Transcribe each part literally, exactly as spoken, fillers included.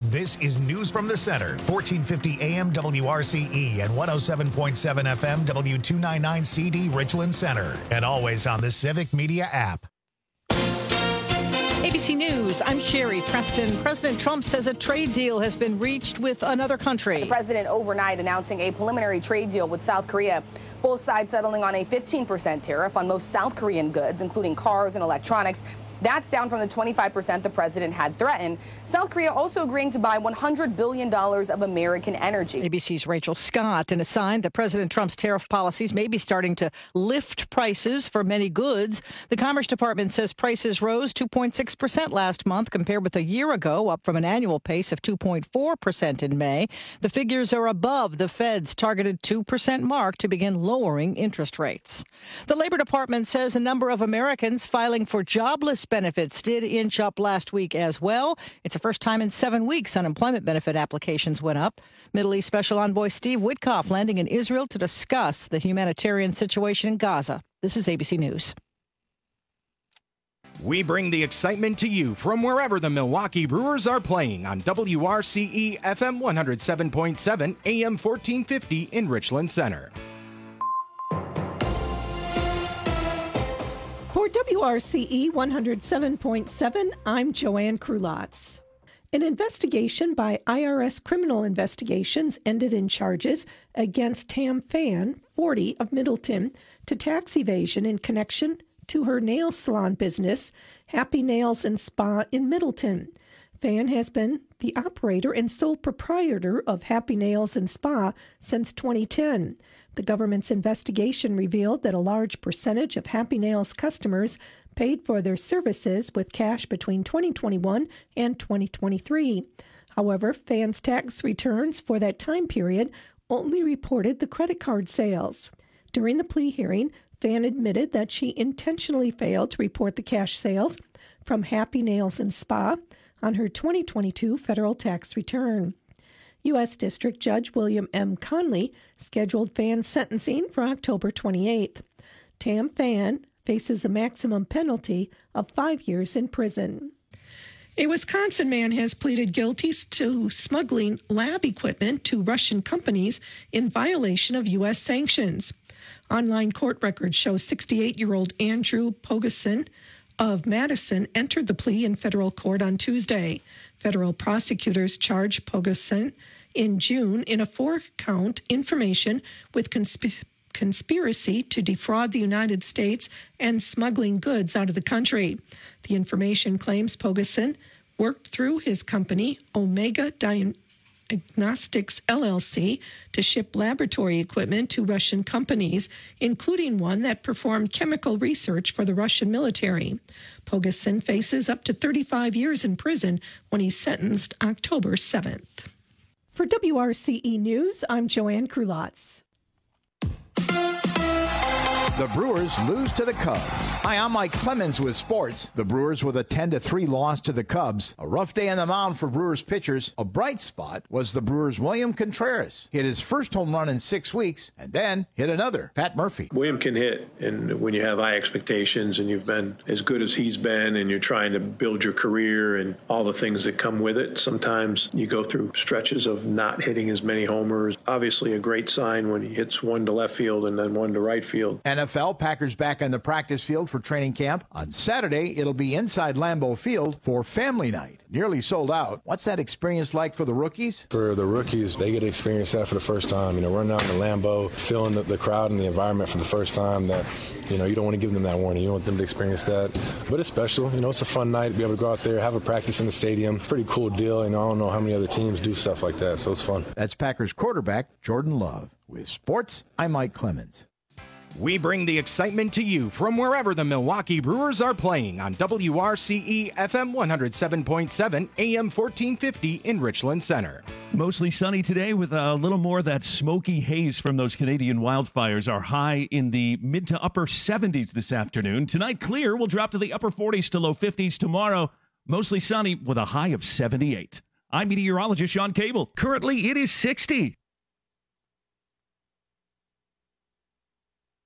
This is News from the Center, fourteen fifty A M W R C E and one oh seven point seven F M W two ninety-nine C D Richland Center, and always on the Civic Media app. A B C News, I'm Sherry Preston. President Trump says a trade deal has been reached with another country. The president overnight announcing a preliminary trade deal with South Korea. Both sides settling on a fifteen percent tariff on most South Korean goods, including cars and electronics. That's down from the twenty-five percent the president had threatened. South Korea also agreeing to buy one hundred billion dollars of American energy. A B C's Rachel Scott, in a sign that President Trump's tariff policies may be starting to lift prices for many goods. The Commerce Department says prices rose two point six percent last month compared with a year ago, up from an annual pace of two point four percent in May. The figures are above the Fed's targeted two percent mark to begin lowering interest rates. The Labor Department says a number of Americans filing for jobless benefits did inch up last week as well. It's the first time in seven weeks unemployment benefit applications went up. Middle East Special Envoy Steve Witkoff landing in Israel to discuss the humanitarian situation in Gaza. This is A B C News. We bring the excitement to you from wherever the Milwaukee Brewers are playing on W R C E F M one oh seven point seven A M fourteen fifty in Richland Center. For W R C E one oh seven point seven, I'm Joanne Krulotz. An investigation by I R S Criminal Investigations ended in charges against Tam Phan, forty, of Middleton, to tax evasion in connection to her nail salon business, Happy Nails and Spa in Middleton. Phan has been the operator and sole proprietor of Happy Nails and Spa since twenty ten. The government's investigation revealed that a large percentage of Happy Nails customers paid for their services with cash between twenty twenty-one and twenty twenty-three. However, Phan's tax returns for that time period only reported the credit card sales. During the plea hearing, Phan admitted that she intentionally failed to report the cash sales from Happy Nails and Spa on her twenty twenty-two federal tax return. U S District Judge William M. Conley scheduled Phan's sentencing for October twenty-eighth. Tam Phan faces a maximum penalty of five years in prison. A Wisconsin man has pleaded guilty to smuggling lab equipment to Russian companies in violation of U S sanctions. Online court records show sixty-eight-year-old Andrew Pogosin of Madison entered the plea in federal court on Tuesday. Federal prosecutors charged Pogosin in June in a four-count information with consp- conspiracy to defraud the United States and smuggling goods out of the country. The information claims Pogosin worked through his company, Omega Diagnostics L L C, to ship laboratory equipment to Russian companies, including one that performed chemical research for the Russian military. Pogosin faces up to thirty-five years in prison when he's sentenced October seventh. For W R C E News, I'm Joanne Krulotz. The Brewers lose to the Cubs. Hi, I'm Mike Clemens with sports. The Brewers with a ten to three loss to the Cubs. A rough day on the mound for Brewers pitchers. A bright spot was the Brewers' William Contreras. Hit his first home run in six weeks and then hit another. Pat Murphy. William can hit, and when you have high expectations and you've been as good as he's been and you're trying to build your career and all the things that come with it, sometimes you go through stretches of not hitting as many homers. Obviously a great sign when he hits one to left field and then one to right field. N F L Packers back on the practice field for training camp. On Saturday, it'll be inside Lambeau Field for family night. Nearly sold out. What's that experience like for the rookies? For the rookies, they get to experience that for the first time. You know, running out in the Lambeau, feeling the, the crowd and the environment for the first time. That, you know, you don't want to give them that warning. You don't want them to experience that. But it's special. You know, it's a fun night to be able to go out there, have a practice in the stadium. Pretty cool deal. You know, I don't know how many other teams do stuff like that, so it's fun. That's Packers quarterback Jordan Love. With sports, I'm Mike Clemens. We bring the excitement to you from wherever the Milwaukee Brewers are playing on W R C E F M one oh seven point seven A M fourteen fifty in Richland Center. Mostly sunny today with a little more of that smoky haze from those Canadian wildfires. Our high in the mid to upper seventies this afternoon. Tonight, clear. We'll drop to the upper forties to low fifties tomorrow. Mostly sunny with a high of seventy-eight. I'm meteorologist Sean Cable. Currently, it is sixty.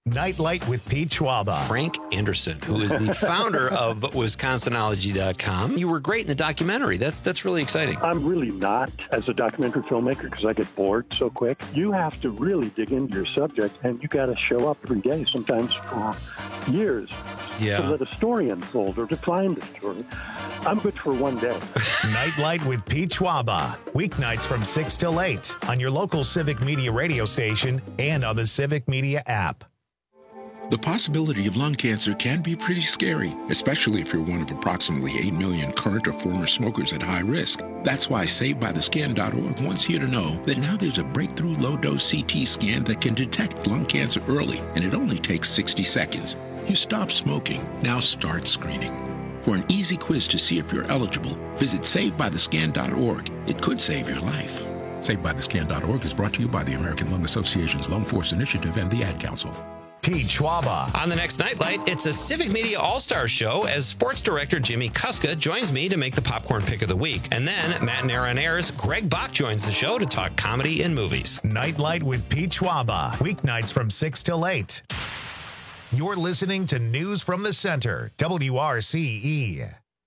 Nightlight with Pete Schwaba. Frank Anderson, who is the founder of Wisconsinology dot com. You were great in the documentary. That's, that's really exciting. I'm really not as a documentary filmmaker because I get bored so quick. You have to really dig into your subject, and you got to show up every day, sometimes for years, yeah. to let a story unfold or to find a story. I'm good for one day. Nightlight with Pete Schwaba. Weeknights from six till eight on your local Civic Media radio station and on the Civic Media app. The possibility of lung cancer can be pretty scary, especially if you're one of approximately eight million current or former smokers at high risk. That's why Saved By The Scan dot org wants you to know that now there's a breakthrough low-dose C T scan that can detect lung cancer early, and it only takes sixty seconds. You stop smoking, now start screening. For an easy quiz to see if you're eligible, visit Saved By The Scan dot org. It could save your life. Saved By The Scan dot org is brought to you by the American Lung Association's Lung Force Initiative and the Ad Council. Pete Schwaba. On the next Nightlight, it's a Civic Media All-Star Show as sports director Jimmy Kuska joins me to make the popcorn pick of the week. And then Matt and Air on Air's Greg Bach joins the show to talk comedy and movies. Nightlight with Pete Schwaba. Weeknights from six till eight. You're listening to News from the Center, W R C E.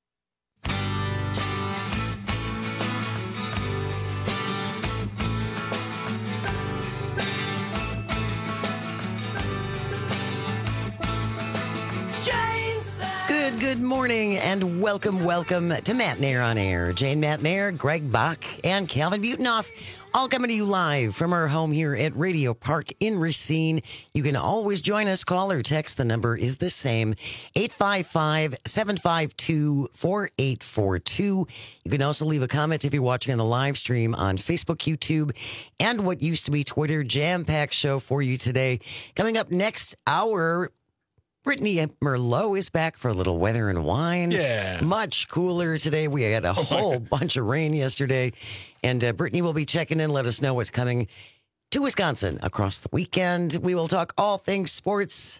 Good, good morning and welcome, welcome to Matt and Air on Air. Jane Matt and Air, Greg Bach, and Calvin Butenoff, all coming to you live from our home here at Radio Park in Racine. You can always join us, call or text. The number is the same, eight five five, seven five two, four eight four two. You can also leave a comment if you're watching on the live stream on Facebook, YouTube, and what used to be Twitter. Jam-packed show for you today. Coming up next hour, Brittany Merlot is back for a little weather and wine. Yeah. Much cooler today. We had a oh whole bunch of rain yesterday. And uh, Brittany will be checking in, let us know what's coming to Wisconsin across the weekend. We will talk all things sports.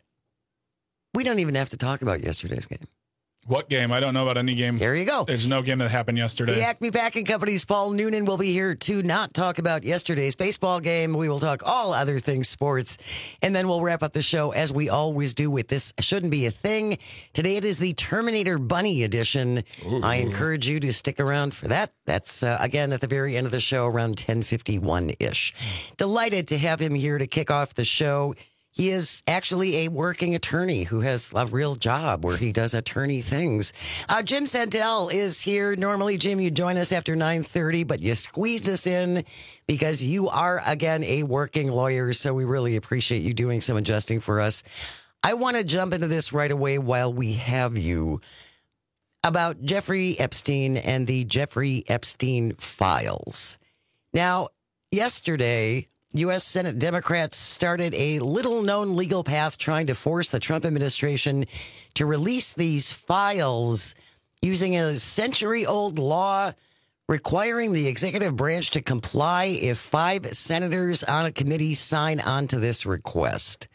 We don't even have to talk about yesterday's game. What game? I don't know about any game. There you go. There's no game that happened yesterday. The Acme Packing Company's Paul Noonan will be here to not talk about yesterday's baseball game. We will talk all other things sports. And then we'll wrap up the show as we always do with This Shouldn't Be a Thing. Today it is the Terminator Bunny edition. Ooh. I encourage you to stick around for that. That's, uh, again, at the very end of the show, around ten fifty-one-ish. Delighted to have him here to kick off the show. He is actually a working attorney who has a real job where he does attorney things. Uh, Jim Santel is here. Normally, Jim, you join us after nine thirty, but you squeezed us in because you are, again, a working lawyer, so we really appreciate you doing some adjusting for us. I want to jump into this right away while we have you about Jeffrey Epstein and the Jeffrey Epstein files. Now, yesterday, U S Senate Democrats started a little-known legal path trying to force the Trump administration to release these files using a century-old law requiring the executive branch to comply if five senators on a committee sign on to this request.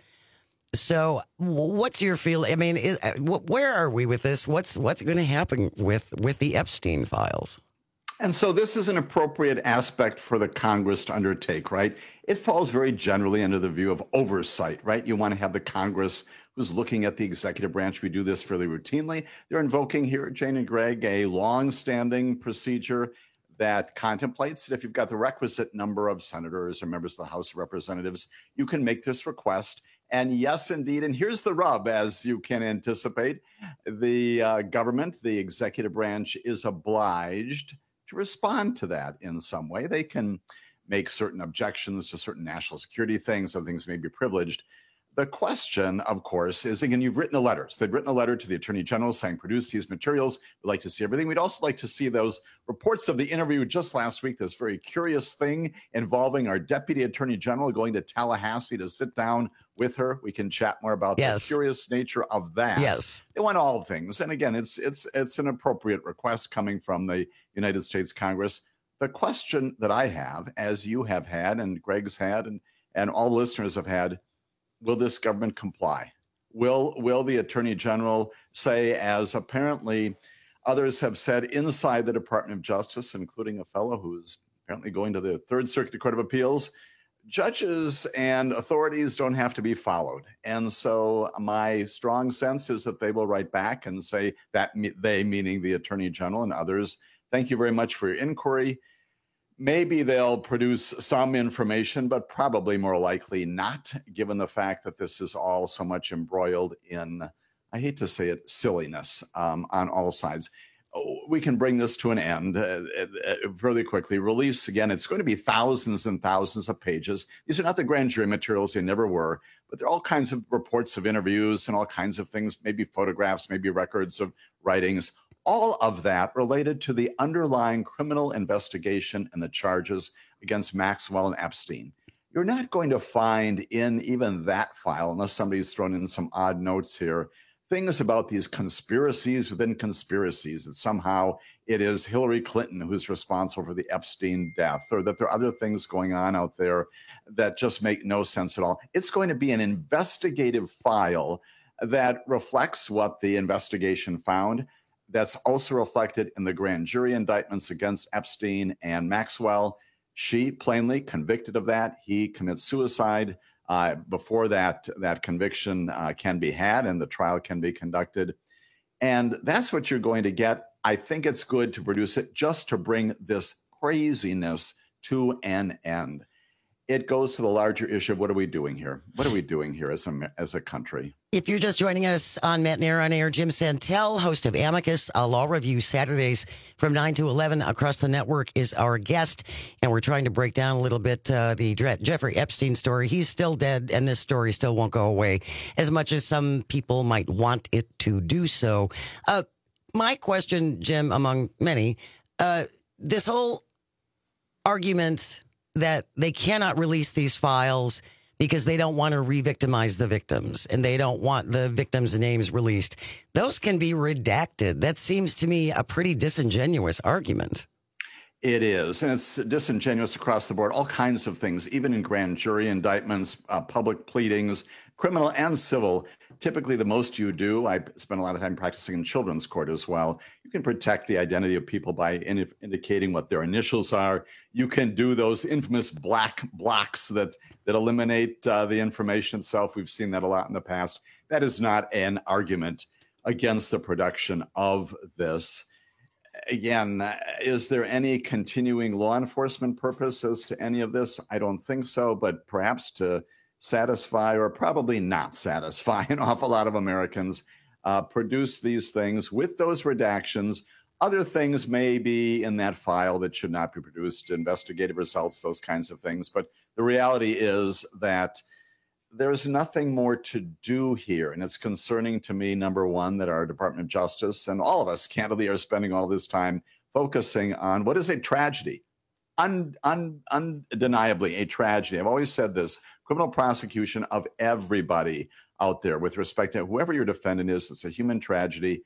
So what's your feel? I mean, is, where are we with this? What's what's going to happen with, with the Epstein files? And so this is an appropriate aspect for the Congress to undertake, right? It falls very generally under the view of oversight, right? You want to have the Congress who's looking at the executive branch. We do this fairly routinely. They're invoking here, Jane and Greg, a long-standing procedure that contemplates that if you've got the requisite number of senators or members of the House of Representatives, you can make this request. And yes, indeed, and here's the rub, as you can anticipate, the uh, government, the executive branch, is obliged to respond to that in some way. They can make certain objections to certain national security things, some things may be privileged. The question, of course, is, again, you've written a letter. So they've written a letter to the Attorney General saying, produce these materials. We'd like to see everything. We'd also like to see those reports of the interview just last week, this very curious thing involving our Deputy Attorney General going to Tallahassee to sit down with her. We can chat more about yes. the curious nature of that. Yes. They want all things. And again, it's it's it's an appropriate request coming from the United States Congress. The question that I have, as you have had and Greg's had and, and all listeners have had, will this government comply? Will will the Attorney General say, as apparently others have said inside the Department of Justice, including a fellow who's apparently going to the Third Circuit Court of Appeals, judges and authorities don't have to be followed. And so my strong sense is that they will write back and say that they, meaning the Attorney General and others, thank you very much for your inquiry. Maybe they'll produce some information, but probably more likely not, given the fact that this is all so much embroiled in, I hate to say it, silliness um, on all sides. We can bring this to an end uh, uh, really quickly. Release, again, it's going to be thousands and thousands of pages. These are not the grand jury materials. They never were. But there are all kinds of reports of interviews and all kinds of things, maybe photographs, maybe records of writings, all of that related to the underlying criminal investigation and the charges against Maxwell and Epstein. You're not going to find in even that file, unless somebody's thrown in some odd notes here, things about these conspiracies within conspiracies, that somehow it is Hillary Clinton who's responsible for the Epstein death, or that there are other things going on out there that just make no sense at all. It's going to be an investigative file that reflects what the investigation found. That's also reflected in the grand jury indictments against Epstein and Maxwell. She plainly convicted of that. He commits suicide. Uh, before that, that conviction uh, can be had and the trial can be conducted. And that's what you're going to get. I think it's good to produce it just to bring this craziness to an end. It goes to the larger issue of what are we doing here? What are we doing here as a, as a country? If you're just joining us on Matt and Aaron on Air, Jim Santel, host of Amicus, a law review Saturdays from nine to eleven across the network, is our guest. And we're trying to break down a little bit uh, the Jeffrey Epstein story. He's still dead, and this story still won't go away, as much as some people might want it to do so. Uh, my question, Jim, among many, uh, this whole argument that they cannot release these files because they don't want to re-victimize the victims and they don't want the victims' names released. Those can be redacted. That seems to me a pretty disingenuous argument. It is, and it's disingenuous across the board. All kinds of things, even in grand jury indictments, uh, public pleadings, criminal and civil. Typically, the most you do, I spend a lot of time practicing in children's court as well. You can protect the identity of people by in- indicating what their initials are. You can do those infamous black blocks that, that eliminate uh, the information itself. We've seen that a lot in the past. That is not an argument against the production of this. Again, is there any continuing law enforcement purpose as to any of this? I don't think so, but perhaps to satisfy or probably not satisfy an awful lot of Americans, uh, produce these things with those redactions. Other things may be in that file that should not be produced, investigative results, those kinds of things. But the reality is that there's nothing more to do here. And it's concerning to me, number one, that our Department of Justice and all of us, candidly, are spending all this time focusing on what is a tragedy, un, un, undeniably a tragedy. I've always said this, criminal prosecution of everybody out there with respect to whoever your defendant is, it's a human tragedy.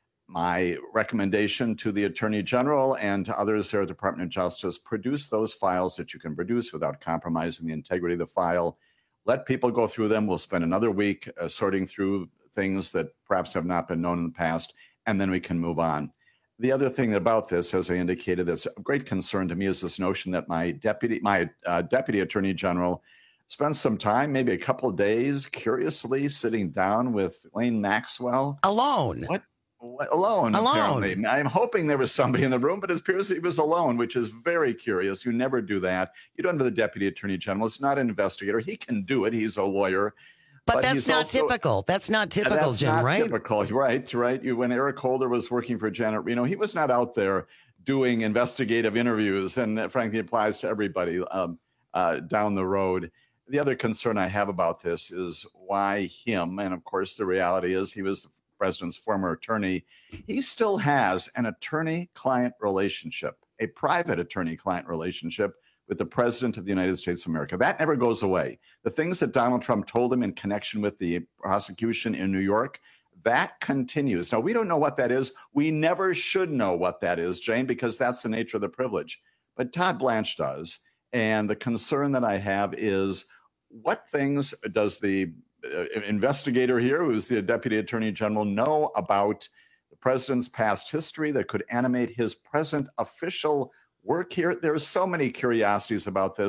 My recommendation to the Attorney General and to others there at the Department of Justice, produce those files that you can produce without compromising the integrity of the file. Let people go through them. We'll spend another week uh, sorting through things that perhaps have not been known in the past, and then we can move on. The other thing about this, as I indicated, that's of great concern to me is this notion that my deputy, my uh, deputy attorney general spent some time, maybe a couple of days, curiously sitting down with Ghislaine Maxwell. Alone. What? Alone, alone. Apparently. I'm hoping there was somebody in the room, but it appears he was alone, which is very curious. You never do that. You don't have the deputy attorney general. It's not an investigator. He can do it. He's a lawyer. But, but that's not also, typical. That's not typical, that's Jim, not right? Typical, right? Right. You, when Eric Holder was working for Janet Reno, he was not out there doing investigative interviews, and that frankly applies to everybody um, uh, down the road. The other concern I have about this is why him, and of course the reality is he was the president's former attorney. He still has an attorney-client relationship, a private attorney-client relationship with the president of the United States of America. That never goes away. The things that Donald Trump told him in connection with the prosecution in New York, that continues. Now, we don't know what that is. We never should know what that is, Jane, because that's the nature of the privilege. But Todd Blanche does. And the concern that I have is what things does the uh, investigator here, who's the deputy attorney general, know about the president's past history that could animate his present official work here? There's so many curiosities about this.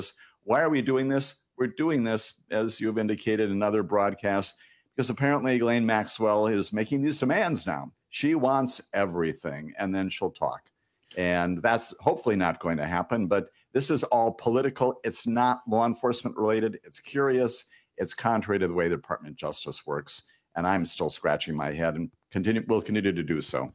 Why are we doing this? We're doing this, as you've indicated in other broadcasts, because apparently Ghislaine Maxwell is making these demands now. She wants everything, and then she'll talk. And that's hopefully not going to happen, but this is all political. It's not law enforcement related. It's curious. It's contrary to the way the Department of Justice works. And I'm still scratching my head and continue, will continue to do so.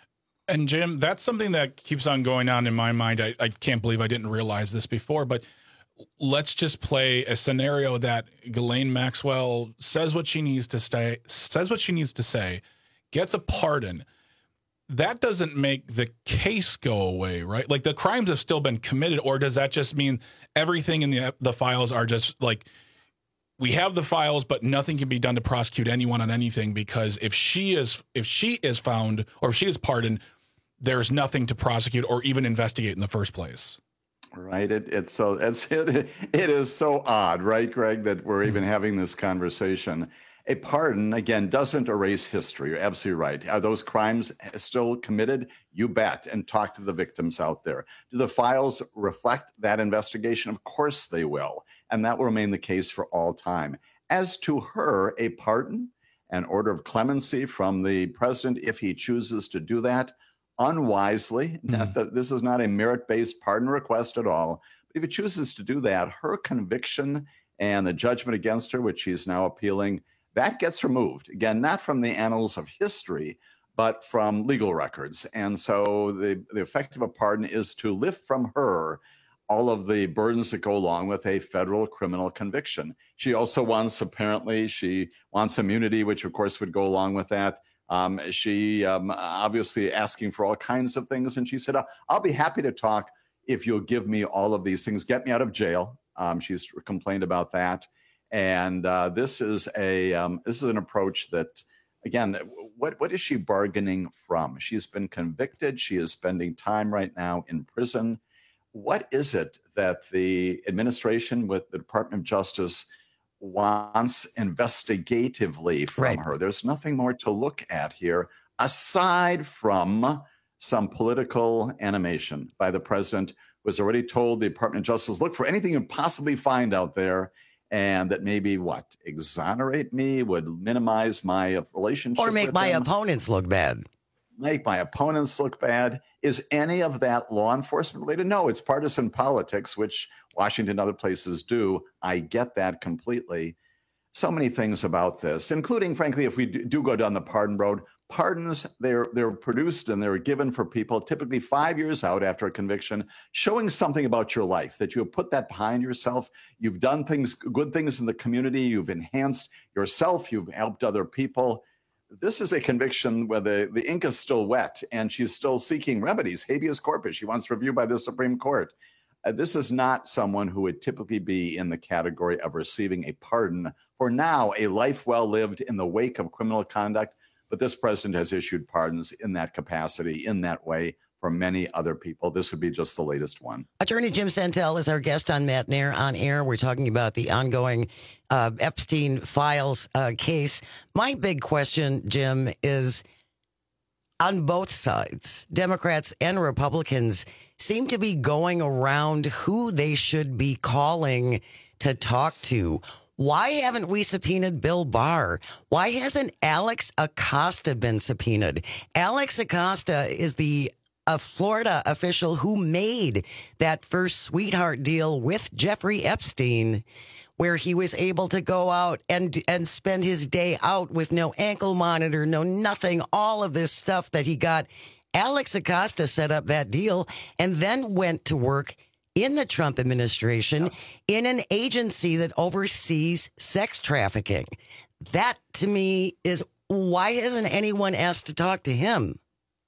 And Jim, that's something that keeps on going on in my mind. I, I can't believe I didn't realize this before, but let's just play a scenario that Ghislaine Maxwell says what she needs to say, says what she needs to say, gets a pardon. That doesn't make the case go away, right? Like the crimes have still been committed, or does that just mean everything in the the files are just like, we have the files, but nothing can be done to prosecute anyone on anything, because if she is if she is found or if she is pardoned, there's nothing to prosecute or even investigate in the first place. Right. It, it's so it's it, it is so odd, right, Greg, that we're even having this conversation. A pardon, again, doesn't erase history. You're absolutely right. Are those crimes still committed? You bet. And talk to the victims out there. Do the files reflect that investigation? Of course they will. And that will remain the case for all time. As to her, a pardon, an order of clemency from the president, if he chooses to do that, unwisely, mm. not that this is not a merit-based pardon request at all, but if he chooses to do that, her conviction and the judgment against her, which she's now appealing, that gets removed. Again, not from the annals of history, but from legal records. And so the, the effect of a pardon is to lift from her all of the burdens that go along with a federal criminal conviction. She also wants, apparently, she wants immunity, which of course would go along with that. Um, she um, obviously asking for all kinds of things. And she said, I'll be happy to talk if you'll give me all of these things, get me out of jail. Um, she's complained about that. And uh, this is a um, this is an approach that, again, what what is she bargaining from? She's been convicted. She is spending time right now in prison. What is it that the administration with the Department of Justice wants investigatively from right. her? There's nothing more to look at here aside from some political animation by the president, who has already told the Department of Justice, look for anything you can possibly find out there, and that maybe what exonerate me, would minimize my relationship, or make with my them. opponents look bad. Make my opponents look bad. Is any of that law enforcement related? No, it's partisan politics, which Washington and other places do. I get that completely. So many things about this, including, frankly, if we do go down the pardon road, pardons, they're they're produced and they're given for people typically five years out after a conviction, showing something about your life, that you have put that behind yourself. You've done things, good things in the community. You've enhanced yourself. You've helped other people. This is a conviction where the, the ink is still wet and she's still seeking remedies, habeas corpus. She wants review by the Supreme Court. Uh, this is not someone who would typically be in the category of receiving a pardon for now a life well lived in the wake of criminal conduct. But this president has issued pardons in that capacity, in that way, for many other people. This would be just the latest one. Attorney Jim Santel is our guest on Matt Nair on Air. We're talking about the ongoing uh, Epstein files uh, case. My big question, Jim, is on both sides, Democrats and Republicans seem to be going around who they should be calling to talk to. Why haven't we subpoenaed Bill Barr? Why hasn't Alex Acosta been subpoenaed? Alex Acosta is the a Florida official who made that first sweetheart deal with Jeffrey Epstein, where he was able to go out and and spend his day out with no ankle monitor, no nothing, all of this stuff that he got. Alex Acosta set up that deal and then went to work in the Trump administration yes. in an agency that oversees sex trafficking. That, to me, is why hasn't anyone asked to talk to him?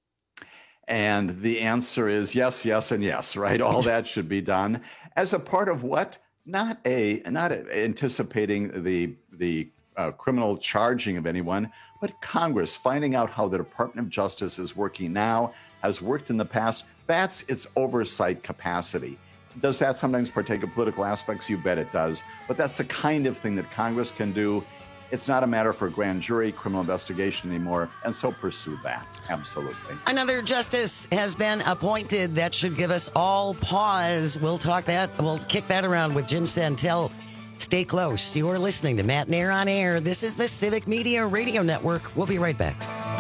And the answer is yes, yes, and yes, right? All that should be done as a part of what? Not a, not a, anticipating the the uh, criminal charging of anyone, but Congress finding out how the Department of Justice is working now, has worked in the past. That's its oversight capacity. Does that sometimes partake of political aspects? You bet it does. But that's the kind of thing that Congress can do. It's not a matter for grand jury criminal investigation anymore, and so pursue that. Absolutely. Another justice has been appointed. That should give us all pause. We'll talk that. We'll kick that around with Jim Santel. Stay close. You're listening to Matt Nair on Air. This is the Civic Media Radio Network. We'll be right back.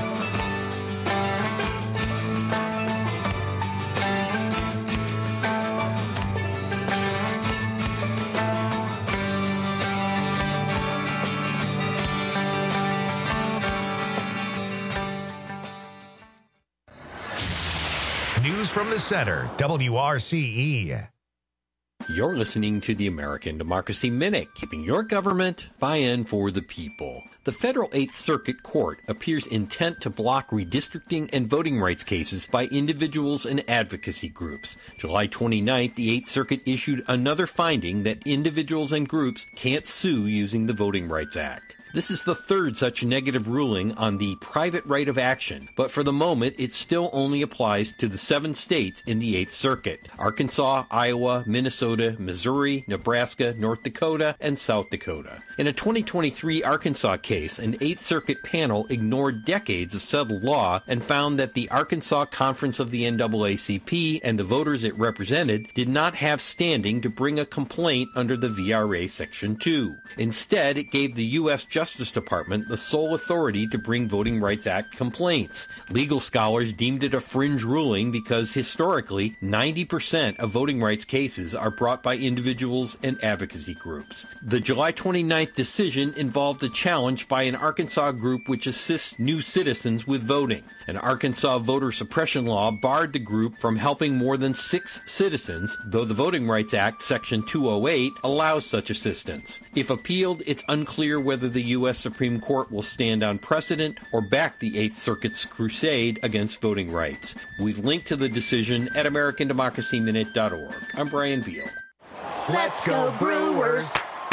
News from the center, W R C E. You're listening to the American Democracy Minute, keeping your government buy-in for the people. The Federal Eighth Circuit Court appears intent to block redistricting and voting rights cases by individuals and advocacy groups. July twenty-ninth, the Eighth Circuit issued another finding that individuals and groups can't sue using the Voting Rights Act. This is the third such negative ruling on the private right of action, but for the moment, it still only applies to the seven states in the Eighth Circuit: Arkansas, Iowa, Minnesota, Missouri, Nebraska, North Dakota, and South Dakota. In a twenty twenty-three Arkansas case, an Eighth Circuit panel ignored decades of settled law and found that the Arkansas Conference of the N double A C P and the voters it represented did not have standing to bring a complaint under the V R A Section two. Instead, it gave the U S Justice Department the sole authority to bring Voting Rights Act complaints. Legal scholars deemed it a fringe ruling because historically, ninety percent of voting rights cases are brought by individuals and advocacy groups. The July twenty-ninth decision involved a challenge by an Arkansas group which assists new citizens with voting. An Arkansas voter suppression law barred the group from helping more than six citizens, though the Voting Rights Act Section two oh eight allows such assistance. If appealed, it's unclear whether the U S Supreme Court will stand on precedent or back the Eighth Circuit's crusade against voting rights. We've linked to the decision at American Democracy Minute dot org. I'm Brian Beal. Let's go Brewers!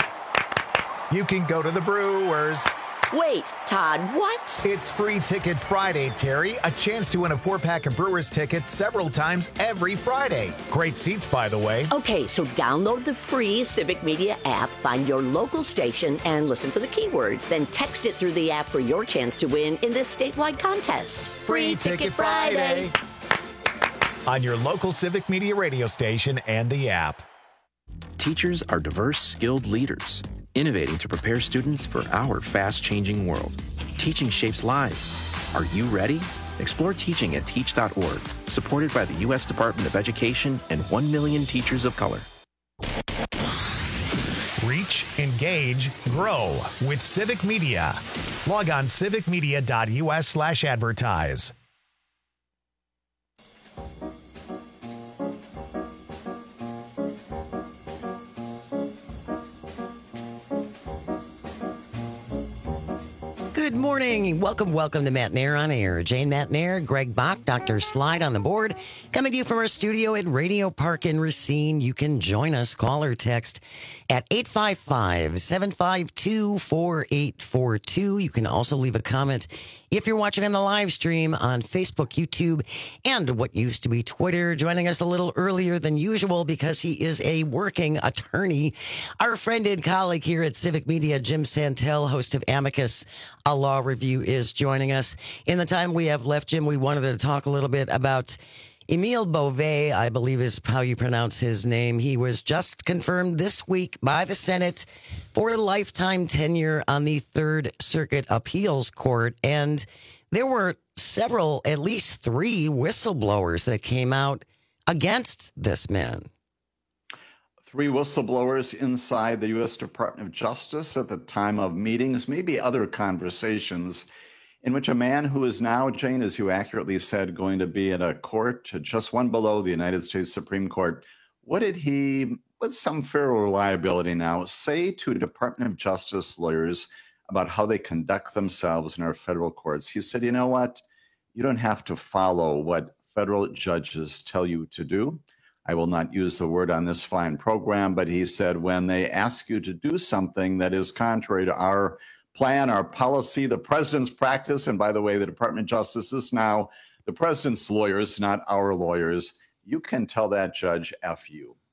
You can go to the Brewers. Wait, Todd, what? It's Free Ticket Friday, Terry. A chance to win a four-pack of Brewers tickets several times every Friday. Great seats, by the way. Okay, so download the free Civic Media app, find your local station, and listen for the keyword. Then text it through the app for your chance to win in this statewide contest. Free, Free Ticket, Ticket Friday. Friday! On your local Civic Media radio station and the app. Teachers are diverse, skilled leaders, innovating to prepare students for our fast-changing world. Teaching shapes lives. Are you ready? Explore teaching at teach dot org, supported by the U S Department of Education and one million teachers of color. Reach, engage, grow with Civic Media. Log on civic media dot U S slash advertise. Good morning. Welcome, welcome to Matt Nair on Air. Jane Matt Nair, Greg Bach, Doctor Slide on the board. Coming to you from our studio at Radio Park in Racine. You can join us, call or text at eight five five, seven five two, four eight four two. You can also leave a comment if you're watching on the live stream on Facebook, YouTube, and what used to be Twitter. Joining us a little earlier than usual because he is a working attorney. Our friend and colleague here at Civic Media, Jim Santel, host of Amicus, a law review, is joining us. In the time we have left, Jim, we wanted to talk a little bit about Emile Beauvais, I believe is how you pronounce his name. He was just confirmed this week by the Senate for a lifetime tenure on the Third Circuit Appeals Court. And there were several, at least three whistleblowers that came out against this man. Three whistleblowers inside the U S Department of Justice at the time of meetings, maybe other conversations, in which a man who is now, Jane, as you accurately said, going to be at a court just one below the United States Supreme Court, what did he, with some fair reliability now, say to Department of Justice lawyers about how they conduct themselves in our federal courts? He said, you know what? You don't have to follow what federal judges tell you to do. I will not use the word on this fine program, but he said, when they ask you to do something that is contrary to our plan, our policy, the president's practice, and by the way, the Department of Justice is now the president's lawyers, not our lawyers, you can tell that judge F you.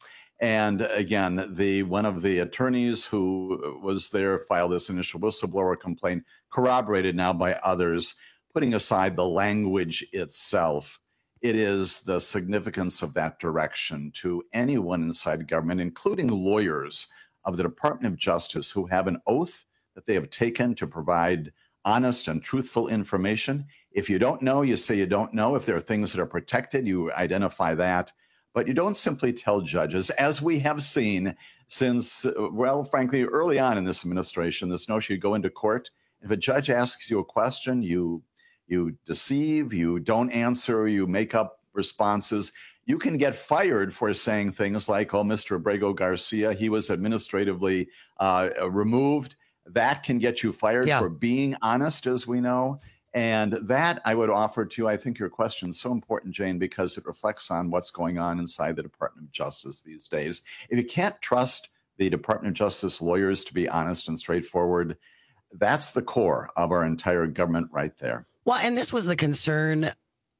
And again, the one of the attorneys who was there filed this initial whistleblower complaint, corroborated now by others, putting aside the language itself. It is the significance of that direction to anyone inside government, including lawyers of the Department of Justice who have an oath that they have taken to provide honest and truthful information. If you don't know, you say you don't know. If there are things that are protected, you identify that. But you don't simply tell judges, as we have seen since, well, frankly, early on in this administration, this notion you go into court. If a judge asks you a question, you you deceive, you don't answer, you make up responses. You can get fired for saying things like, oh, Mister Abrego Garcia, he was administratively uh, removed. That can get you fired yeah. for being honest, as we know. And that I would offer to, I think your question is so important, Jane, because it reflects on what's going on inside the Department of Justice these days. If you can't trust the Department of Justice lawyers to be honest and straightforward, that's the core of our entire government right there. Well, and this was the concern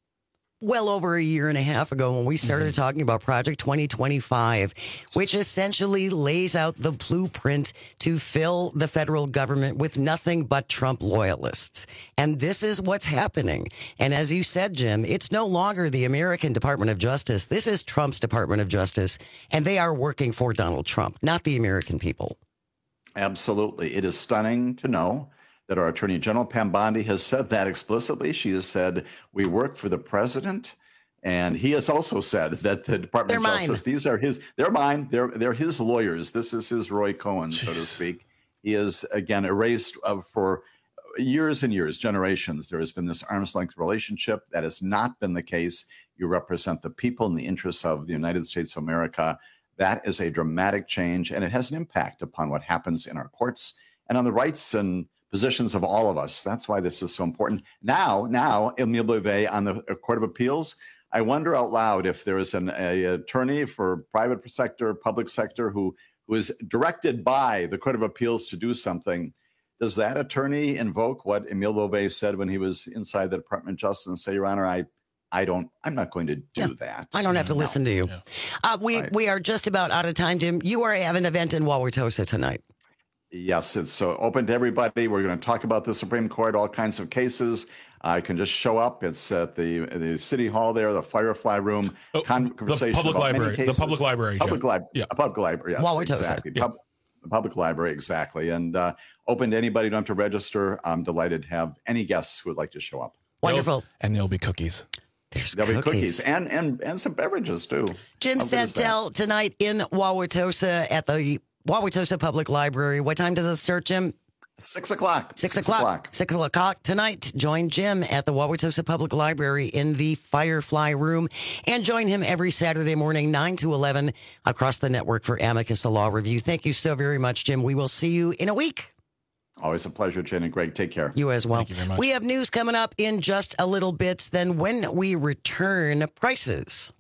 well over a year and a half ago when we started mm-hmm. talking about Project twenty twenty-five, which essentially lays out the blueprint to fill the federal government with nothing but Trump loyalists. And this is what's happening. And as you said, Jim, it's no longer the American Department of Justice. This is Trump's Department of Justice, and they are working for Donald Trump, not the American people. Absolutely. It is stunning to know that our Attorney General Pam Bondi has said that explicitly. She has said, we work for the president. And he has also said that the Department they're of Justice, mine. these are his, they're mine, they're, they're his lawyers. This is his Roy Cohen, Jeez. so to speak. He is, again, erased uh, for years and years, generations. There has been this arm's length relationship. That has not been the case. You represent the people and the interests of the United States of America. That is a dramatic change, and it has an impact upon what happens in our courts and on the rights and positions of all of us. That's why this is so important. Now, now, Emile Beauvais on the Court of Appeals, I wonder out loud if there is an a attorney for private sector, public sector who, who is directed by the Court of Appeals to do something. Does that attorney invoke what Emile Beauvais said when he was inside the Department of Justice and say, Your Honor, I I don't, I'm not going to do no, that. I don't have to no. listen to you. Yeah. Uh, we, right. we are just about out of time, Jim. You are having an event in Wauwatosa tonight. Yes, it's so open to everybody. We're going to talk about the Supreme Court, all kinds of cases. I uh, can just show up. It's at the the City Hall there, the Firefly Room. Oh, conversation the public about library. Many cases. The public library. Public, li- yeah. A public library. Yes, Wauwatosa. Exactly. Yeah. Pub- the public library, exactly. And uh, open to anybody. You don't have to register. I'm delighted to have any guests who would like to show up. Wonderful. There'll, and there'll be cookies. There's There'll cookies. be cookies and, and, and some beverages, too. Jim Santel tonight in Wauwatosa at the Wauwatosa Public Library. What time does it start, Jim? Six o'clock. Six, Six o'clock. o'clock. Six o'clock tonight. Join Jim at the Wauwatosa Public Library in the Firefly Room. And join him every Saturday morning, nine to eleven, across the network for Amicus, a law review. Thank you so very much, Jim. We will see you in a week. Always a pleasure, Jen and Greg. Take care. You as well. Thank you very much. We have news coming up in just a little bit. Then when we return, prices.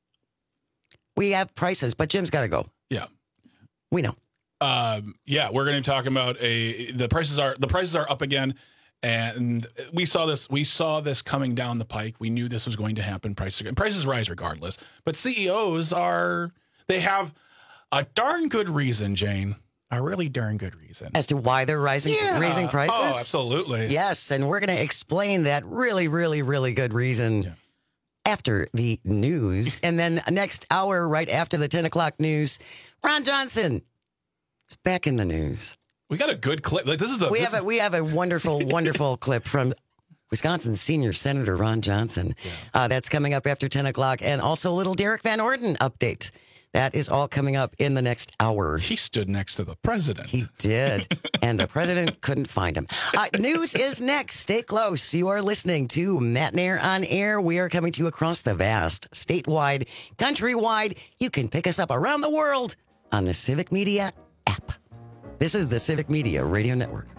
We have prices, but Jim's got to go. Yeah. We know. Um, yeah, we're going to talk about a the prices are the prices are up again, and we saw this we saw this coming down the pike. We knew this was going to happen. Prices prices rise regardless. But C E Os are they have a darn good reason, Jane. A really darn good reason as to why they're rising yeah. raising prices. Oh, absolutely. Yes, and we're going to explain that really, really, really good reason. Yeah. After the news. And then next hour, right after the ten o'clock news, Ron Johnson is back in the news. We got a good clip. Like this is the we this have is... a we have a wonderful, wonderful clip from Wisconsin's senior Senator Ron Johnson. Yeah. Uh, that's coming up after ten o'clock, and also a little Derek Van Orden update. That is all coming up in the next hour. He stood next to the president. He did. And the president couldn't find him. Uh, news is next. Stay close. You are listening to Matt Nair on Air. We are coming to you across the vast, statewide, countrywide. You can pick us up around the world on the Civic Media app. This is the Civic Media Radio Network.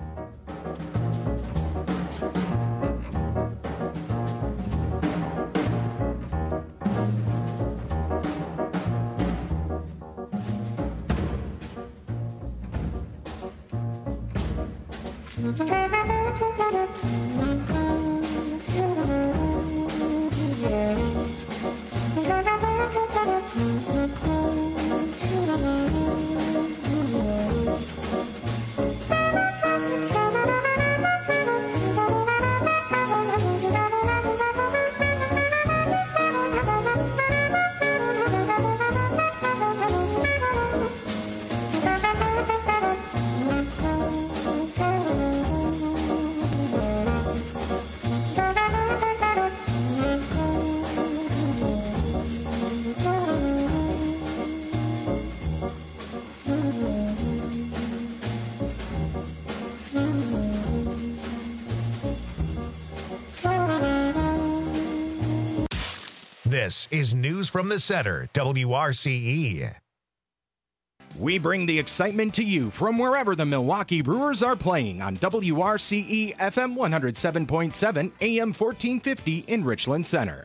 This is News from the Center, W R C E. We bring the excitement to you from wherever the Milwaukee Brewers are playing on W R C E F M one oh seven point seven, A M fourteen fifty in Richland Center.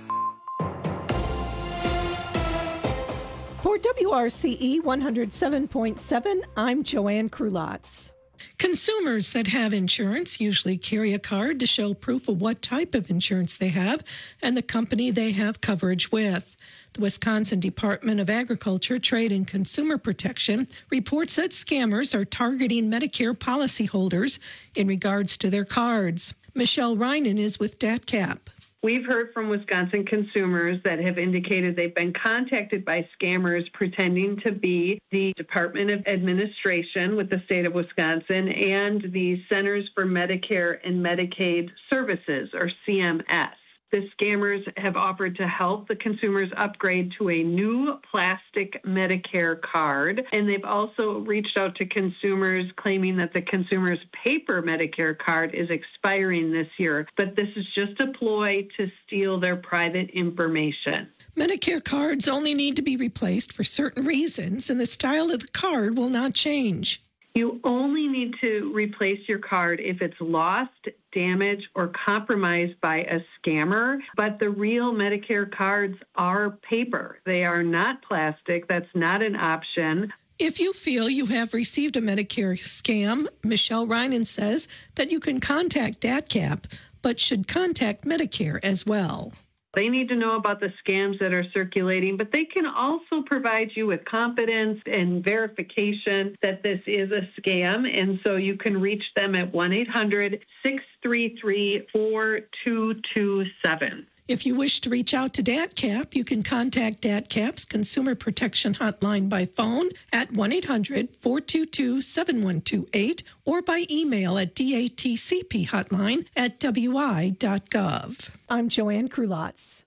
For W R C E one oh seven point seven, I'm Joanne Krulotz. Consumers that have insurance usually carry a card to show proof of what type of insurance they have and the company they have coverage with. The Wisconsin Department of Agriculture, Trade, and Consumer Protection reports that scammers are targeting Medicare policyholders in regards to their cards. Michelle Reinen is with DATCAP. We've heard from Wisconsin consumers that have indicated they've been contacted by scammers pretending to be the Department of Administration with the state of Wisconsin and the Centers for Medicare and Medicaid Services, or C M S. The scammers have offered to help the consumers upgrade to a new plastic Medicare card, and they've also reached out to consumers claiming that the consumer's paper Medicare card is expiring this year, but this is just a ploy to steal their private information. Medicare cards only need to be replaced for certain reasons, and the style of the card will not change. You only need to replace your card if it's lost, damaged, or compromised by a scammer. But the real Medicare cards are paper. They are not plastic. That's not an option. If you feel you have received a Medicare scam, Michelle Reinen says that you can contact DATCAP, but should contact Medicare as well. They need to know about the scams that are circulating, but they can also provide you with confidence and verification that this is a scam. And so you can reach them at one eight hundred, six three three, four two two seven. If you wish to reach out to DATCAP, you can contact DATCAP's Consumer Protection Hotline by phone at one eight hundred, four two two, seven one two eight or by email at datcphotline at w i dot gov. I'm Joanne Krulotz.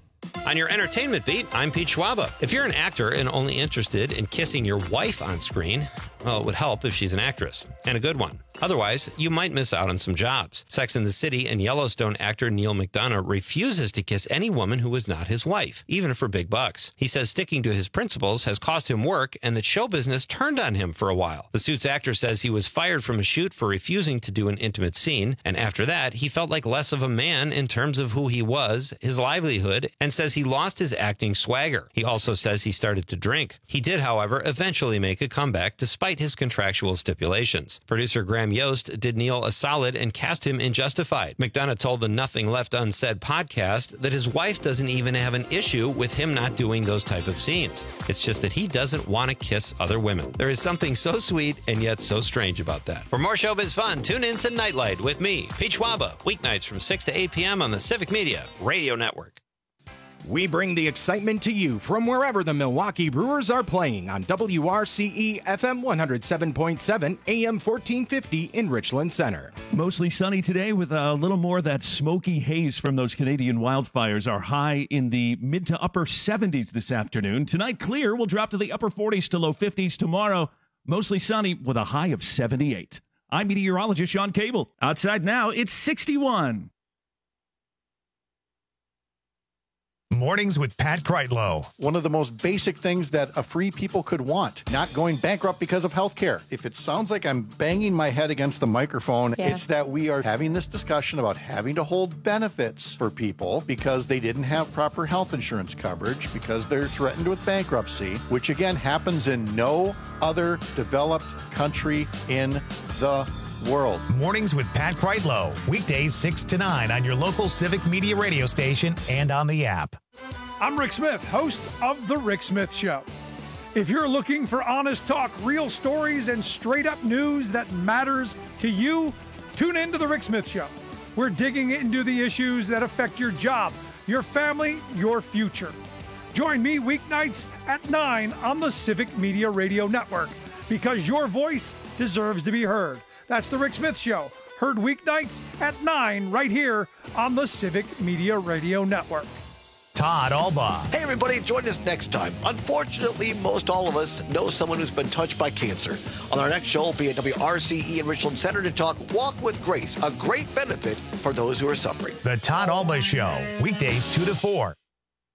On your entertainment beat, I'm Pete Schwaba. If you're an actor and only interested in kissing your wife on screen, well, it would help if she's an actress, and a good one. Otherwise, you might miss out on some jobs. Sex and the City and Yellowstone actor Neil McDonough refuses to kiss any woman who is not his wife, even for big bucks. He says sticking to his principles has cost him work and that show business turned on him for a while. The Suits actor says he was fired from a shoot for refusing to do an intimate scene, and after that, he felt like less of a man in terms of who he was, his livelihood, and says he lost his acting swagger. He also says he started to drink. He did, however, eventually make a comeback despite his contractual stipulations. Producer Graham Yost did Neil a solid and cast him in Justified. McDonough told the Nothing Left Unsaid podcast that his wife doesn't even have an issue with him not doing those type of scenes. It's just that he doesn't want to kiss other women. There is something so sweet and yet so strange about that. For more showbiz fun, tune in to Nightlight with me, Pete Schwaba, weeknights from six to eight p.m. on the Civic Media Radio Network. We bring the excitement to you from wherever the Milwaukee Brewers are playing on W R C E F M one oh seven point seven, A M fourteen fifty in Richland Center. Mostly sunny today with a little more of that smoky haze from those Canadian wildfires. Our high in the mid to upper seventies this afternoon. Tonight, clear. We'll drop to the upper forties to low fifties tomorrow. Mostly sunny with a high of seventy-eight. I'm meteorologist Sean Cable. Outside now, it's sixty-one. Mornings with Pat Kreitlow. One of the most basic things that a free people could want, not going bankrupt because of health care. If it sounds like I'm banging my head against the microphone, yeah. It's that we are having this discussion about having to hold benefits for people because they didn't have proper health insurance coverage, because they're threatened with bankruptcy, which again happens in no other developed country in the world. Mornings with Pat Kreitlow. Weekdays six to nine on your local Civic Media radio station and on the app. I'm Rick Smith, host of The Rick Smith Show. If you're looking for honest talk, real stories, and straight-up news that matters to you, tune in to The Rick Smith Show. We're digging into the issues that affect your job, your family, your future. Join me weeknights at nine on the Civic Media Radio Network, because your voice deserves to be heard. That's The Rick Smith Show, heard weeknights at nine right here on the Civic Media Radio Network. Todd Albaugh. Hey, everybody, join us next time. Unfortunately, most all of us know someone who's been touched by cancer. On our next show, we'll be at W R C E in Richland Center to talk Walk with Grace, a great benefit for those who are suffering. The Todd Albaugh Show, weekdays two to four.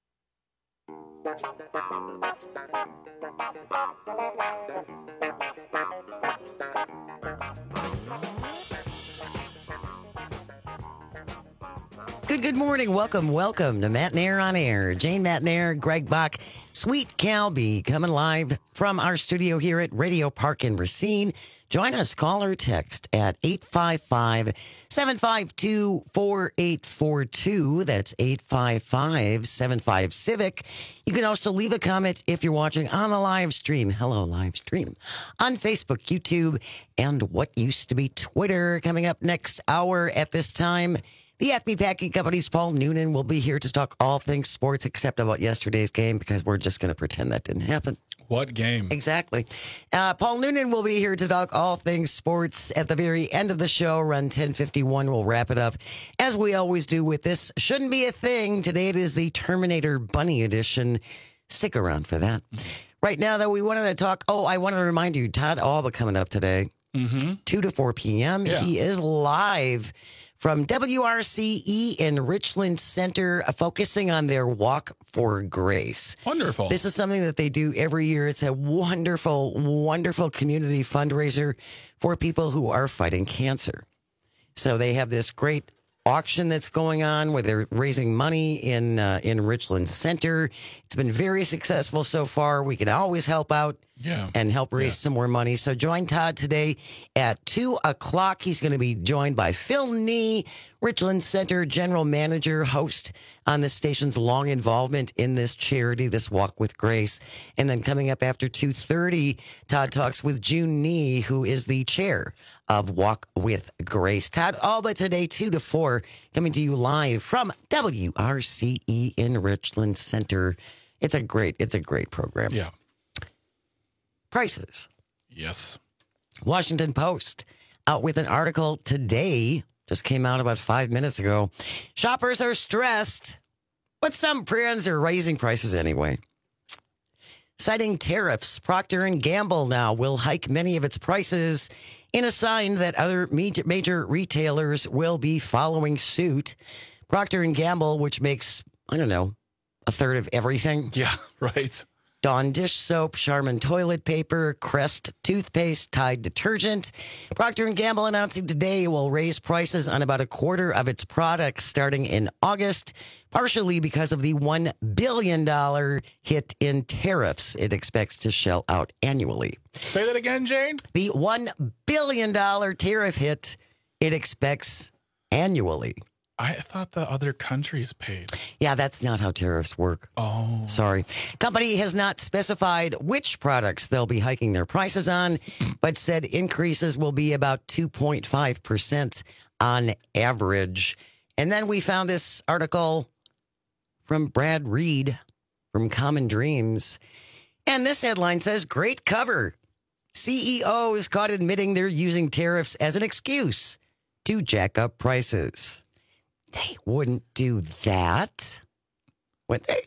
Good, good morning. Welcome, welcome to Matt Nair on Air. Jane Matt Nair, Greg Bach, Sweet Calby coming live from our studio here at Radio Park in Racine. Join us, call or text at eight five five, seven five two, four eight four two. That's eight five five, seven five, Civic. You can also leave a comment if you're watching on the live stream. Hello, live stream. On Facebook, YouTube, and what used to be Twitter. Coming up next hour at this time, the Acme Packing Company's Paul Noonan will be here to talk all things sports except about yesterday's game because we're just going to pretend that didn't happen. What game? Exactly. Uh, Paul Noonan will be here to talk all things sports at the very end of the show. Run ten fifty-one. We'll wrap it up as we always do with this. Shouldn't be a thing. Today it is the Terminator Bunny edition. Stick around for that. Mm-hmm. Right now, though, we wanted to talk. Oh, I wanted to remind you, Todd Alba coming up today, mm-hmm. two to four p.m. Yeah. He is live from W R C E in Richland Center, uh, focusing on their Walk for Grace. Wonderful. This is something that they do every year. It's a wonderful, wonderful community fundraiser for people who are fighting cancer. So they have this great auction that's going on where they're raising money in uh, in Richland Center. It's been very successful so far. We can always help out yeah. and help raise Yeah. some more money. So join Todd today at two o'clock. He's going to be joined by Phil Nee, Richland Center General Manager, host on the station's long involvement in this charity, this Walk with Grace. And then coming up after two thirty, Todd talks with June Nee, who is the chair of Walk with Grace. Todd Alba today, two to four, coming to you live from W R C E in Richland Center. It's a great, it's a great program. Yeah. Prices. Yes. Washington Post out with an article today, just came out about five minutes ago. Shoppers are stressed, but some brands are raising prices anyway. Citing tariffs, Procter and Gamble now will hike many of its prices in a sign that other major, major retailers will be following suit. Procter and Gamble, which makes, I don't know, a third of everything. Yeah, right. Dawn dish soap, Charmin toilet paper, Crest toothpaste, Tide detergent. Procter and Gamble announcing today it will raise prices on about a quarter of its products starting in August, partially because of the one billion dollars hit in tariffs it expects to shell out annually. Say that again, Jane? The one billion dollars tariff hit it expects annually. I thought the other countries paid. Yeah, that's not how tariffs work. Oh. Sorry. Company has not specified which products they'll be hiking their prices on, but said increases will be about two point five percent on average. And then we found this article from Brad Reed from Common Dreams. And this headline says, great cover. C E O is caught admitting they're using tariffs as an excuse to jack up prices. They wouldn't do that, would they?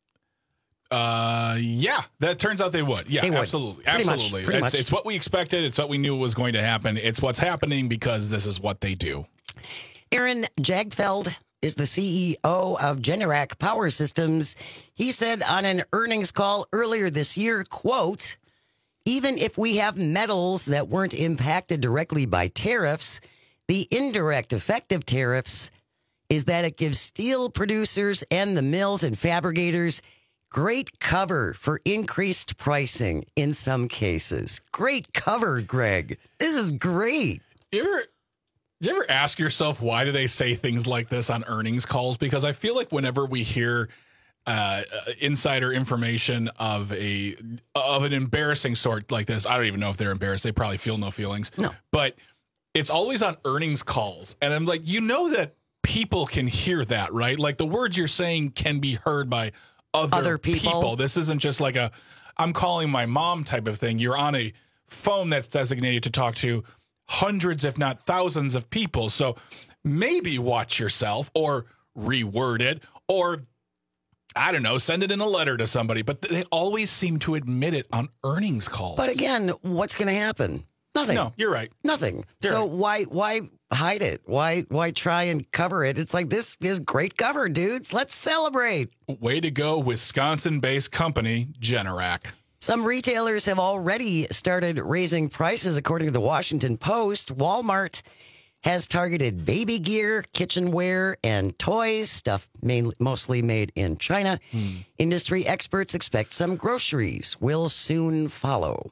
Uh, yeah, that turns out they would. Yeah, They would. absolutely, Pretty much, absolutely. pretty it's, much. it's what we expected. It's what we knew was going to happen. It's what's happening because this is what they do. Aaron Jagfeld is the C E O of Generac Power Systems. He said on an earnings call earlier this year, quote, even if we have metals that weren't impacted directly by tariffs, the indirect effect of tariffs is that it gives steel producers and the mills and fabricators great cover for increased pricing in some cases. Great cover, Greg. This is great. You ever, do you ever ask yourself why do they say things like this on earnings calls? Because I feel like whenever we hear uh, insider information of a of an embarrassing sort like this, I don't even know if they're embarrassed. They probably feel no feelings. No, but it's always on earnings calls, and I'm like, you know that people can hear that, right? Like the words you're saying can be heard by other, Other people. people. This isn't just like a I'm calling my mom type of thing. You're on a phone that's designated to talk to hundreds, if not thousands of people. So maybe watch yourself or reword it or, I don't know, send it in a letter to somebody. But they always seem to admit it on earnings calls. But again, what's going to happen? Nothing. No, you're right. Nothing. You're so right. why why hide it? Why why try and cover it? It's like, this is great cover, dudes. Let's celebrate. Way to go, Wisconsin-based company Generac. Some retailers have already started raising prices, according to the Washington Post. Walmart has targeted baby gear, kitchenware, and toys, stuff mainly, mostly made in China. Hmm. Industry experts expect some groceries will soon follow.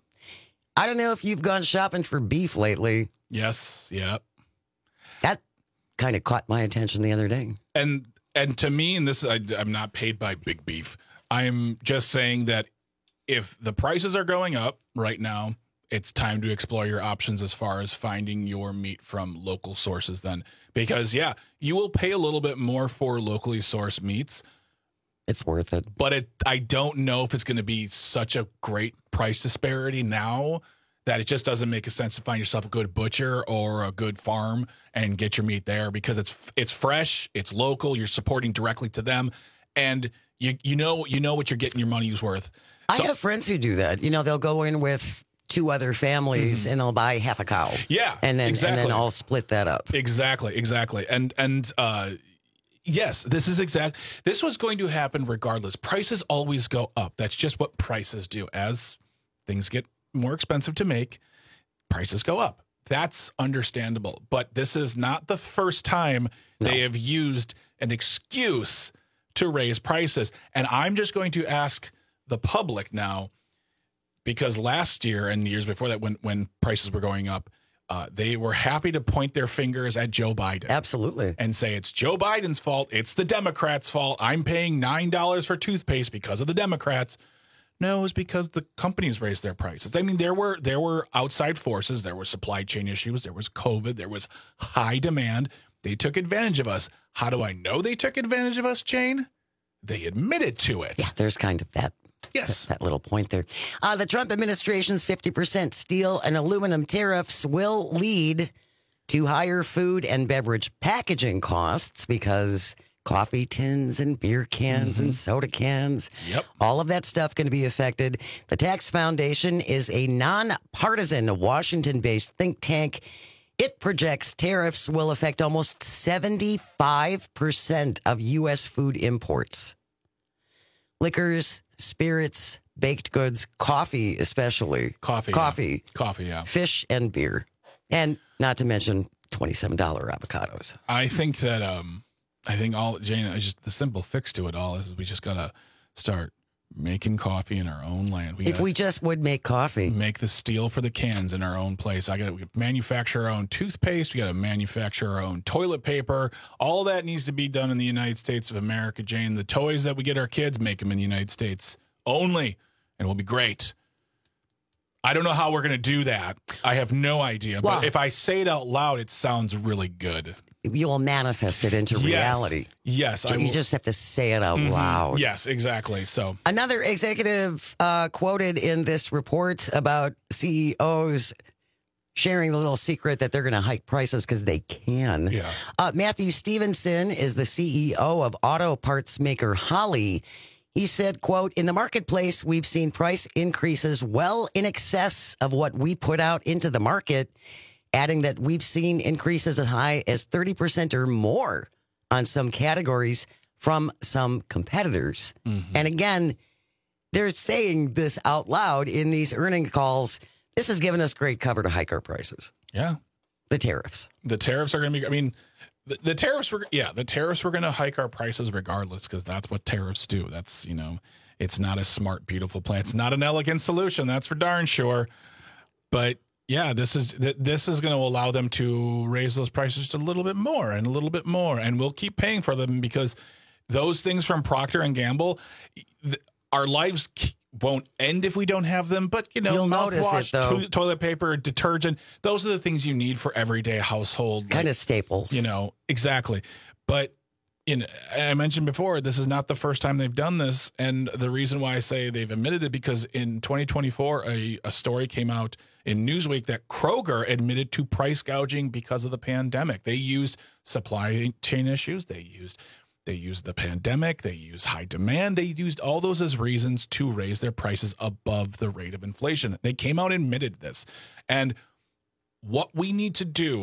I don't know if you've gone shopping for beef lately. Yes, yeah. That kind of caught my attention the other day. And and to me, and this I, I'm not paid by Big Beef. I'm just saying that if the prices are going up right now, it's time to explore your options as far as finding your meat from local sources then. Because, yeah, you will pay a little bit more for locally sourced meats. It's worth it. But it, I don't know if it's going to be such a great price disparity now that it just doesn't make sense to find yourself a good butcher or a good farm and get your meat there, because it's it's fresh, it's local, you're supporting directly to them, and you you know you know what you're getting your money's worth. I So- have friends who do that. You know, they'll go in with two other families Mm-hmm. and they'll buy half a cow. Yeah, and then exactly. and then I'll split that up. Exactly, exactly. And and uh yes, this is exact this was going to happen regardless. Prices always go up. That's just what prices do. As things get more expensive to make, prices go up. That's understandable. But this is not the first time No. they have used an excuse to raise prices. And I'm just going to ask the public now, because last year and the years before that, when when prices were going up, uh, they were happy to point their fingers at Joe Biden. Absolutely. And say it's Joe Biden's fault. It's the Democrats' fault. I'm paying nine dollars for toothpaste because of the Democrats. No, it's because the companies raised their prices. I mean, there were there were outside forces. There were supply chain issues. There was COVID. There was high demand. They took advantage of us. How do I know they took advantage of us, Jane? They admitted to it. Yeah, there's kind of that. Yes. That, that little point there. Uh, the Trump administration's fifty percent steel and aluminum tariffs will lead to higher food and beverage packaging costs, because coffee tins and beer cans Mm-hmm. and soda cans, Yep. all of that stuff going to be affected. The Tax Foundation is a nonpartisan Washington-based think tank. It projects tariffs will affect almost seventy-five percent of U S food imports. Liquors, spirits, baked goods, coffee especially. Coffee. yeah. Coffee, Coffee, yeah. fish, and beer. And not to mention twenty-seven dollars avocados. I think that um I think all Jane, I just the simple fix to it all is we just gotta start making coffee in our own land. We If gotta we just would make coffee. make the steel for the cans in our own place. I gotta we gotta manufacture our own toothpaste. We gotta manufacture our own toilet paper. All that needs to be done in the United States of America, Jane. The toys that we get our kids, make them in the United States only, and we'll be great. I don't know how we're gonna do that. I have no idea. Well- but if I say it out loud, it sounds really good. You will manifest it into Yes. reality. Yes, I You will. just have to say it out Mhm. loud. Yes, exactly. So Another executive uh, quoted in this report about C E Os sharing the little secret that they're going to hike prices because they can. Yeah. Uh, Matthew Stevenson is the C E O of auto parts maker Holley. He said, quote, "In the marketplace, we've seen price increases well in excess of what we put out into the market," adding that we've seen increases as high as thirty percent or more on some categories from some competitors. Mm-hmm. And again, they're saying this out loud in these earning calls. This has given us great cover to hike our prices. yeah. The tariffs. The tariffs are going to be, I mean, the, the tariffs were, yeah, the tariffs were going to hike our prices regardless, because that's what tariffs do. That's, you know, it's not a smart, beautiful plan. It's not an elegant solution. That's for darn sure. But yeah, this is, th- this is going to allow them to raise those prices just a little bit more and a little bit more. And we'll keep paying for them, because those things from Procter and Gamble, th- our lives won't end if we don't have them. But, you know, You'll notice mouthwash, it, though. to- toilet paper, detergent, those are the things you need for everyday household. Kind like, of staples. you know, exactly. But you know, I mentioned before, this is not the first time they've done this. And the reason why I say they've admitted it, because in twenty twenty-four, a, a story came out in Newsweek that Kroger admitted to price gouging because of the pandemic. They used supply chain issues. They used They used the pandemic. They used high demand. They used all those as reasons to raise their prices above the rate of inflation. They came out and admitted this. And what we need to do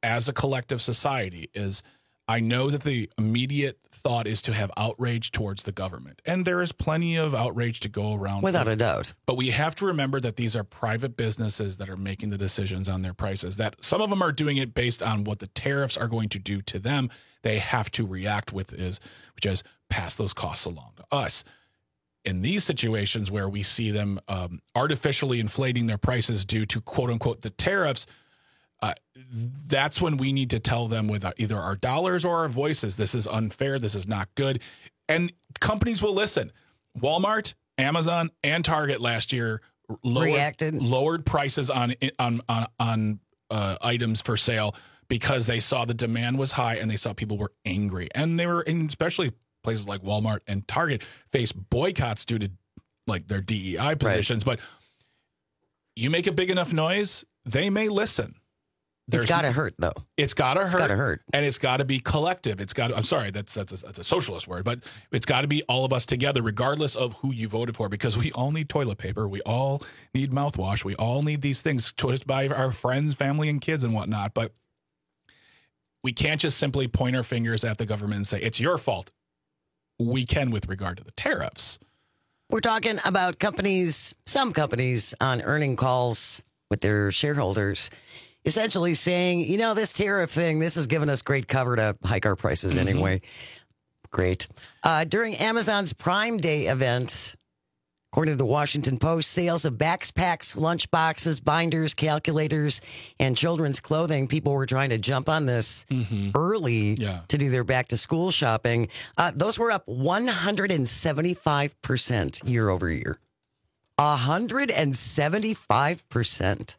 as a collective society is I know that the immediate thought is to have outrage towards the government. And there is plenty of outrage to go around. Without a doubt. But we have to remember that these are private businesses that are making the decisions on their prices, that some of them are doing it based on what the tariffs are going to do to them. They have to react with is, which is pass those costs along to us. In these situations where we see them um, artificially inflating their prices due to quote unquote the tariffs, Uh, that's when we need to tell them with either our dollars or our voices, this is unfair, this is not good. And companies will listen. Walmart, Amazon, and Target last year lowered, reacted, lowered prices on on on, on uh, items for sale because they saw the demand was high and they saw people were angry. And they were, in especially places like Walmart and Target, face boycotts due to like their D E I positions. Right. But you make a big enough noise, they may listen. There's, it's got to hurt, though. It's got to hurt. It's got to hurt. And it's got to be collective. It's got to, I'm sorry, that's, that's, a, that's a socialist word, but it's got to be all of us together, regardless of who you voted for, because we all need toilet paper. We all need mouthwash. We all need these things to by our friends, family, and kids and whatnot. But we can't just simply point our fingers at the government and say, it's your fault. We can with regard to the tariffs. We're talking about companies, some companies on earning calls with their shareholders, essentially saying, you know, this tariff thing, this has given us great cover to hike our prices mm-hmm. anyway. Great. Uh, during Amazon's Prime Day event, according to the Washington Post, sales of backpacks, lunch boxes, binders, calculators, and children's clothing, people were trying to jump on this mm-hmm. early yeah. to do their back-to-school shopping. Uh, those were up one hundred seventy-five percent year over year. one hundred seventy-five percent.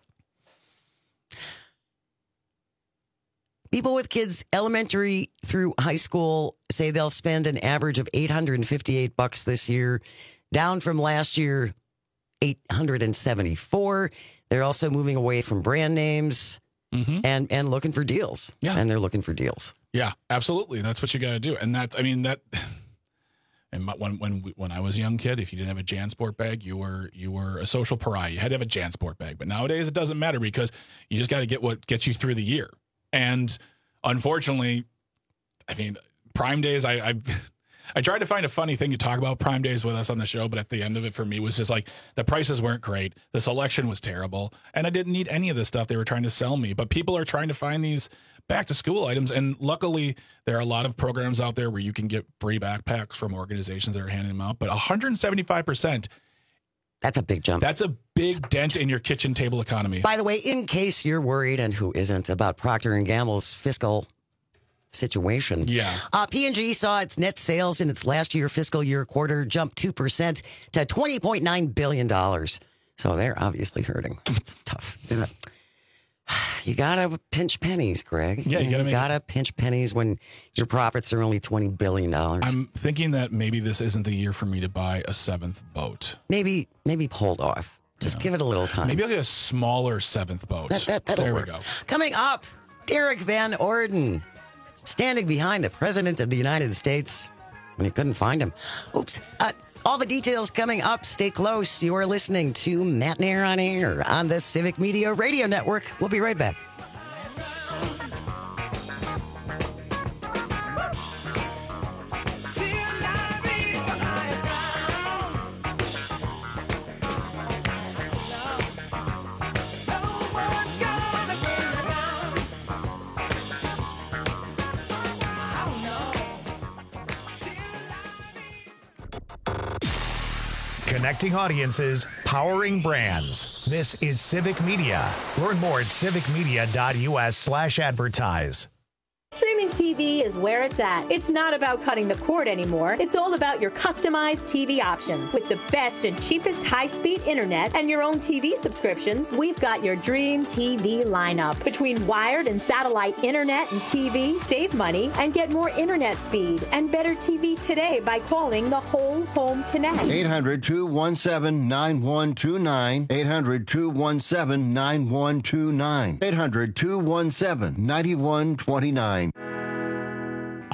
People with kids elementary through high school say they'll spend an average of eight hundred fifty-eight bucks this year, down from last year, eight hundred seventy-four. They're also moving away from brand names mm-hmm. and, and looking for deals. Yeah. And they're looking for deals. Yeah, absolutely. That's what you got to do. And that, I mean, that, and my, when, when, we, when I was a young kid, if you didn't have a JanSport bag, you were, you were a social pariah. You had to have a JanSport bag. But nowadays it doesn't matter because you just got to get what gets you through the year. And unfortunately, I mean, Prime Days, I, I I tried to find a funny thing to talk about Prime Days with us on the show, but at the end of it for me was just like the prices weren't great. The selection was terrible. And I didn't need any of the stuff they were trying to sell me. But people are trying to find these back to school items. And luckily, there are a lot of programs out there where you can get free backpacks from organizations that are handing them out. But one hundred seventy-five percent. That's a big jump. That's a big dent in your kitchen table economy. By the way, in case you're worried, and who isn't, about Procter and Gamble's fiscal situation. Yeah. Uh, P and G saw its net sales in its last year fiscal year quarter jump two percent to twenty point nine billion dollars. So they're obviously hurting. It's tough. You got to pinch pennies, Greg. Yeah, you got to You got to pinch pennies when your profits are only twenty billion dollars. I'm thinking that maybe this isn't the year for me to buy a seventh boat. Maybe maybe hold off. Just yeah. give it a little time. Maybe I'll get a smaller seventh boat. That, that, that'll there work. we go. Coming up, Derek Van Orden standing behind the President of the United States when he couldn't find him. Oops. Uh, all the details coming up. Stay close. You are listening to Matt Nair on Air on the Civic Media Radio Network. We'll be right back. Connecting audiences, powering brands. This is Civic Media. Learn more at civicmedia.us slash advertise. Streaming T V is where it's at. It's not about cutting the cord anymore. It's all about your customized T V options. With the best and cheapest high-speed internet and your own T V subscriptions, we've got your dream T V lineup. Between wired and satellite internet and T V, save money and get more internet speed and better T V today by calling the Whole Home Connect. eight hundred, two one seven, nine one two nine. eight hundred, two one seven, nine one two nine. eight hundred, two one seven, nine one two nine.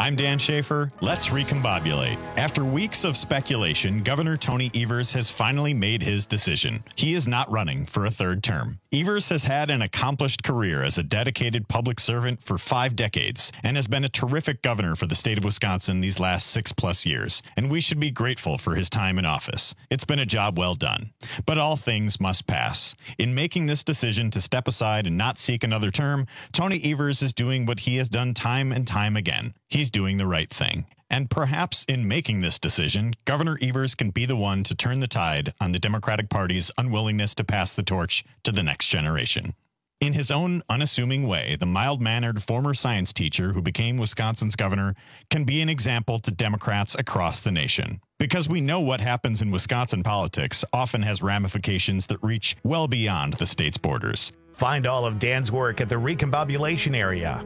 I'm Dan Schaefer. Let's recombobulate. After weeks of speculation, Governor Tony Evers has finally made his decision. He is not running for a third term. Evers has had an accomplished career as a dedicated public servant for five decades and has been a terrific governor for the state of Wisconsin these last six plus years, and we should be grateful for his time in office. It's been a job well done. But all things must pass. In making this decision to step aside and not seek another term, Tony Evers is doing what he has done time and time again. He's doing the right thing. And perhaps in making this decision, Governor Evers can be the one to turn the tide on the Democratic Party's unwillingness to pass the torch to the next generation. In his own unassuming way, the mild-mannered former science teacher who became Wisconsin's governor can be an example to Democrats across the nation. Because we know what happens in Wisconsin politics often has ramifications that reach well beyond the state's borders. Find all of Dan's work at the Recombobulation Area.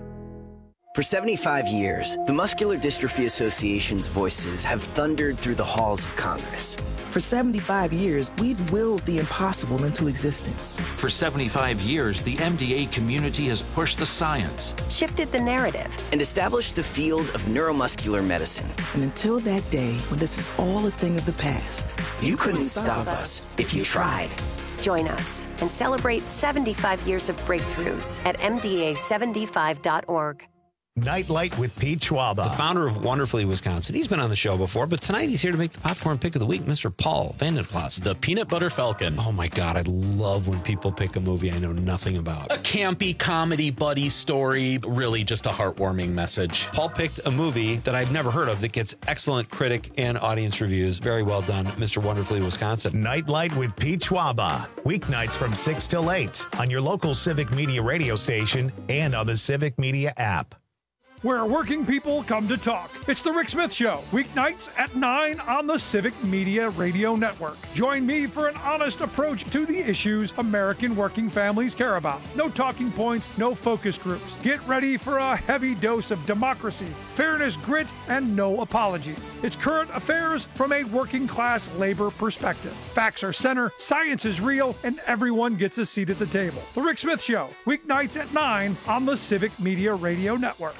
For seventy-five years, the Muscular Dystrophy Association's voices have thundered through the halls of Congress. For seventy-five years, we've willed the impossible into existence. For seventy-five years, the M D A community has pushed the science, shifted the narrative, and established the field of neuromuscular medicine. And until that day, when this is all a thing of the past, you, you couldn't, couldn't stop, stop us if you tried. Join us and celebrate seventy-five years of breakthroughs at M D A seventy-five dot org. Nightlight with Pete Schwaba, the founder of Wonderfully Wisconsin. He's been on the show before, but tonight he's here to make the popcorn pick of the week, Mister Paul Vandenplas. The Peanut Butter Falcon. Oh my God, I love when people pick a movie I know nothing about. A campy comedy buddy story, really just a heartwarming message. Paul picked a movie that I've never heard of that gets excellent critic and audience reviews. Very well done, Mister Wonderfully Wisconsin. Nightlight with Pete Schwaba, weeknights from six till eight on your local Civic Media radio station and on the Civic Media app. Where working people come to talk. It's the Rick Smith Show, weeknights at nine on the Civic Media Radio Network. Join me for an honest approach to the issues American working families care about. No talking points, no focus groups. Get ready for a heavy dose of democracy, fairness, grit, and no apologies. It's current affairs from a working class labor perspective. Facts are center, science is real, and everyone gets a seat at the table. The Rick Smith Show, weeknights at nine on the Civic Media Radio Network.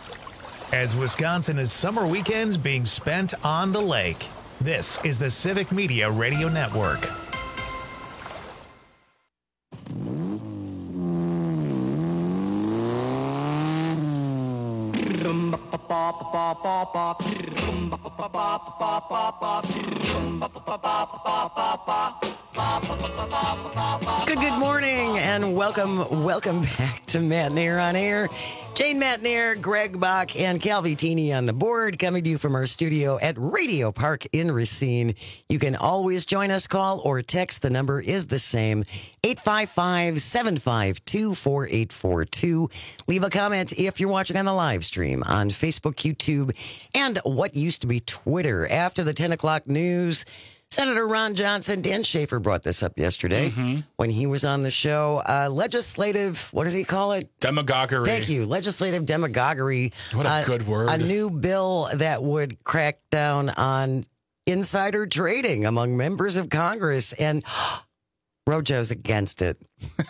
As Wisconsin is summer weekends being spent on the lake, this is the Civic Media Radio Network. Good, good morning, and welcome, welcome back to Matt Nair on Air. Jane Matt Nair, Greg Bach, and Calvi Teeny on the board, coming to you from our studio at Radio Park in Racine. You can always join us, call or text. The number is the same, eight five five, seven five two, four eight four two. Leave a comment if you're watching on the live stream on Facebook, YouTube, and what used to be Twitter. After the ten o'clock news, Senator Ron Johnson, Dan Schaefer brought this up yesterday mm-hmm. when he was on the show. Uh, legislative, what did he call it? Demagoguery. Thank you. Legislative demagoguery. What a uh, good word. A new bill that would crack down on insider trading among members of Congress. And Rojo's against it.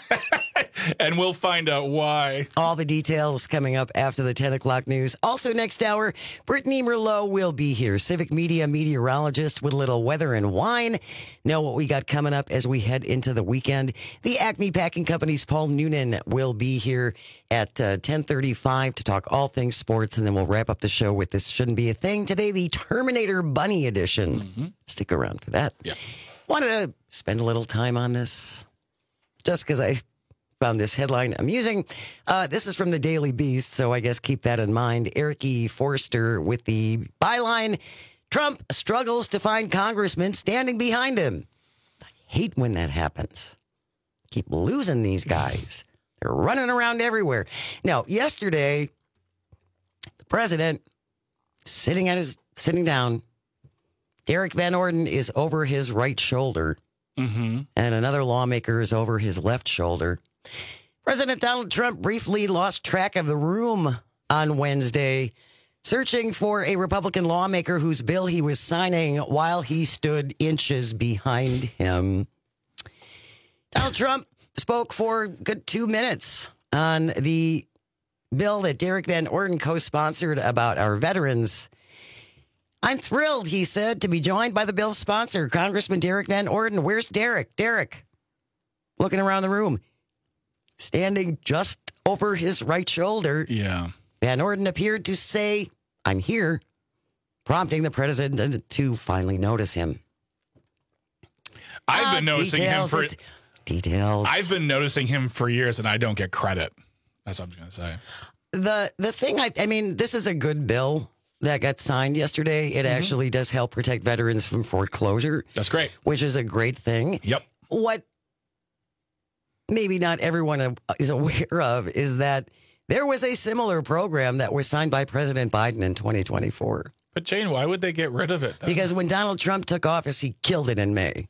And we'll find out why. All the details coming up after the ten o'clock news. Also next hour, Brittany Merlot will be here. Civic Media meteorologist with a little weather and wine. Know what we got coming up as we head into the weekend. The Acme Packing Company's Paul Noonan will be here at uh, ten thirty-five to talk all things sports. And then we'll wrap up the show with This Shouldn't Be a Thing. Today, the Terminator Bunny edition. Mm-hmm. Stick around for that. Yeah. Wanted to spend a little time on this just because I found this headline amusing. Uh, this is from the Daily Beast, so I guess keep that in mind. Eric E. Forster with the byline, Trump struggles to find congressmen standing behind him. I hate when that happens. Keep losing these guys. They're running around everywhere. Now, yesterday, the president sitting at his sitting down, Derek Van Orden is over his right shoulder, mm-hmm. and another lawmaker is over his left shoulder. President Donald Trump briefly lost track of the room on Wednesday, searching for a Republican lawmaker whose bill he was signing while he stood inches behind him. Donald Trump spoke for a good two minutes on the bill that Derek Van Orden co-sponsored about our veterans. I'm thrilled, he said, to be joined by the bill's sponsor, Congressman Derek Van Orden. Where's Derek? Derek, looking around the room, standing just over his right shoulder. Yeah. Van Orden appeared to say, I'm here, prompting the president to finally notice him. I've been Ah, noticing details, him for it- details. I've been noticing him for years, and I don't get credit. That's what I'm going to say. The the thing, I, I mean, this is a good bill that got signed yesterday. It Mm-hmm. actually does help protect veterans from foreclosure. That's great. Which is a great thing. Yep. What maybe not everyone is aware of is that there was a similar program that was signed by President Biden in twenty twenty-four. But Jane, why would they get rid of it? Then? Because when Donald Trump took office, he killed it in May.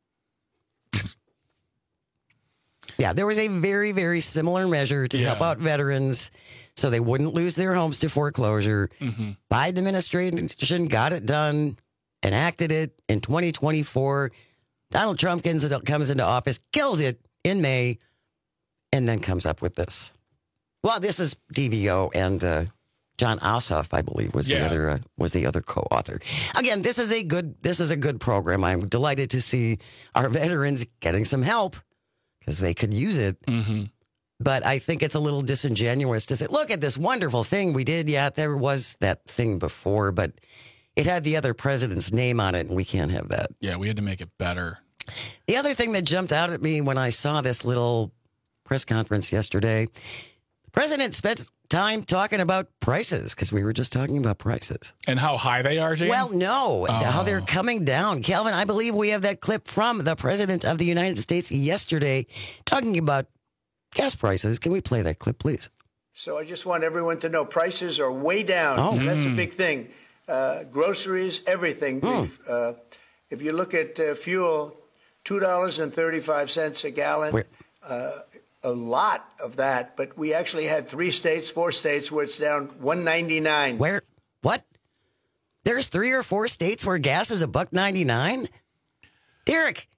Yeah, there was a very, very similar measure to help out veterans so they wouldn't lose their homes to foreclosure. Mm-hmm. Biden administration got it done, enacted it in twenty twenty-four. Donald Trump comes into office, kills it in May, and then comes up with this. Well, this is D V O and uh, John Ossoff, I believe, was Yeah. the other uh, was the other co-author. Again, this is a good this is a good program. I'm delighted to see our veterans getting some help because they could use it. Mm-hmm. But I think it's a little disingenuous to say, look at this wonderful thing we did. Yeah, there was that thing before, but it had the other president's name on it, and we can't have that. Yeah, we had to make it better. The other thing that jumped out at me when I saw this little press conference yesterday, the president spent time talking about prices because we were just talking about prices. And how high they are, Jane? Well, no, Oh. how they're coming down. Calvin, I believe we have that clip from the president of the United States yesterday talking about gas prices. Can we play that clip, please? So I just want everyone to know prices are way down. Oh. And that's a Mm. big thing. Uh, groceries, everything. We've, Uh, if you look at uh, fuel, two dollars and thirty-five cents a gallon. Uh, a lot of that, but we actually had three states, four states where it's down one ninety-nine. Where? What? There's three or four states where gas is a buck ninety-nine? Derek,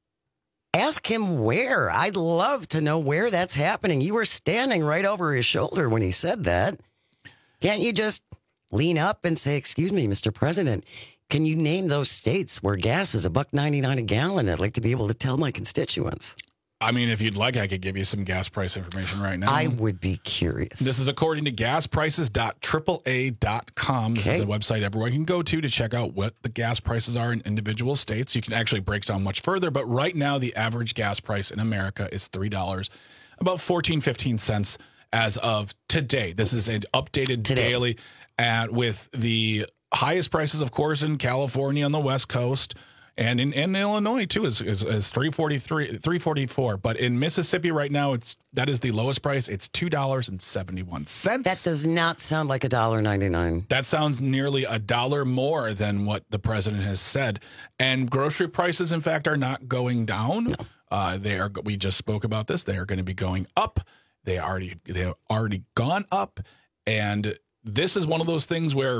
ask him where. I'd love to know where that's happening. You were standing right over his shoulder when he said that. Can't you just lean up and say, excuse me, Mister President, can you name those states where gas is a buck ninety-nine a gallon? I'd like to be able to tell my constituents. I mean, if you'd like, I could give you some gas price information right now. I would be curious. This is according to gas prices dot triple A dot com. This is a website everyone can go to to check out what the gas prices are in individual states. You can actually break down much further, but right now the average gas price in America is three dollars, about fourteen, fifteen cents as of today. This is an updated daily at with the highest prices, of course, in California on the West Coast. And in, in Illinois, too, is, is, is three forty-three, three forty-four. But in Mississippi right now, it's that is the lowest price. It's two dollars and seventy-one cents. That does not sound like a dollar ninety-nine. That sounds nearly a dollar more than what the president has said. And grocery prices, in fact, are not going down. No. Uh, they are. We just spoke about this. They are going to be going up. They already they have already gone up. And this is one of those things where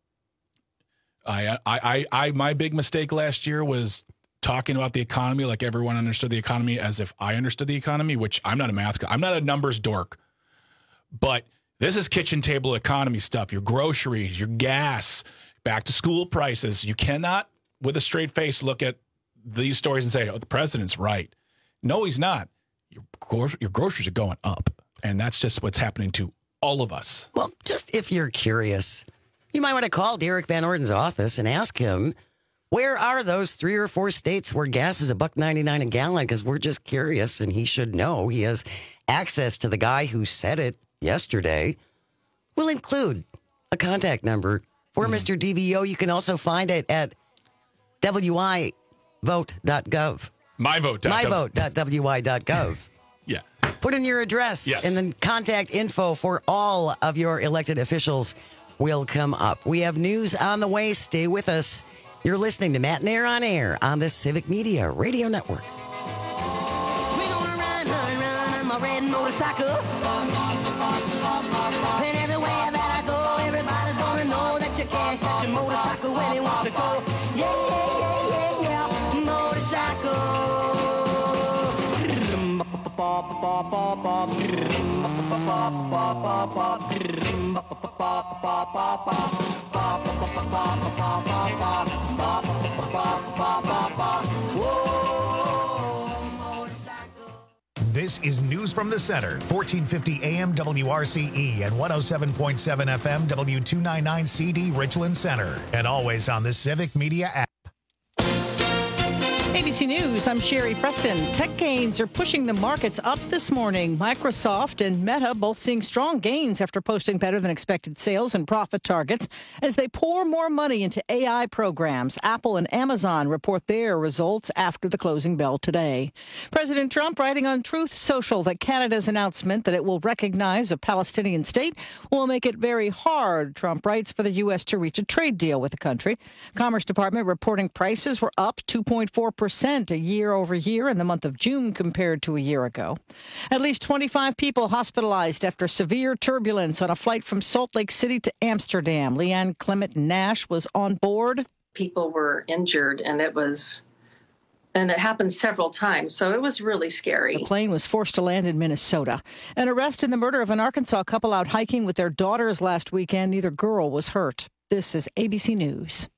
I, I, I, I, my big mistake last year was talking about the economy like everyone understood the economy as if I understood the economy, which I'm not a math guy. I'm not a numbers dork. But this is kitchen table economy stuff. Your groceries, your gas, back to school prices. You cannot, with a straight face, look at these stories and say, oh, the president's right. No, he's not. Your, gro- your groceries are going up. And that's just what's happening to all of us. Well, just if you're curious, you might want to call Derek Van Orden's office and ask him, where are those three or four states where gas is a buck ninety-nine a gallon? Because we're just curious, and he should know. He has access to the guy who said it yesterday. We'll include a contact number for mm. Mister D V O. You can also find it at w i vote dot gov. My vote. my vote dot w i dot gov. Yeah. Put in your address, yes. and then contact info for all of your elected officials will come up. We have news on the way. Stay with us. You're listening to Matt and Air on Air on the Civic Media Radio Network. We're gonna run, run, run on my red motorcycle. And everywhere that I go, everybody's gonna know that you can't catch a motorcycle when he wants to go. Yeah, yeah, yeah, yeah, yeah. Motorcycle. This is News from the Center, fourteen fifty A M W R C E and one oh seven point seven F M W two ninety-nine C D Richland Center, and always on the Civic Media app. A B C News, I'm Sherry Preston. Tech gains are pushing the markets up this morning. Microsoft and Meta both seeing strong gains after posting better than expected sales and profit targets as they pour more money into A I programs. Apple and Amazon report their results after the closing bell today. President Trump writing on Truth Social that Canada's announcement that it will recognize a Palestinian state will make it very hard, Trump writes, for the U S to reach a trade deal with the country. Commerce Department reporting prices were up two point four percent a year over year in the month of June compared to a year ago. At least twenty-five people hospitalized after severe turbulence on a flight from Salt Lake City to Amsterdam. Leanne Clement Nash was on board. People were injured, and it was And it happened several times, so it was really scary. The plane was forced to land in Minnesota. An arrest in the murder of an Arkansas couple out hiking with their daughters last weekend. Neither girl was hurt. This is A B C News.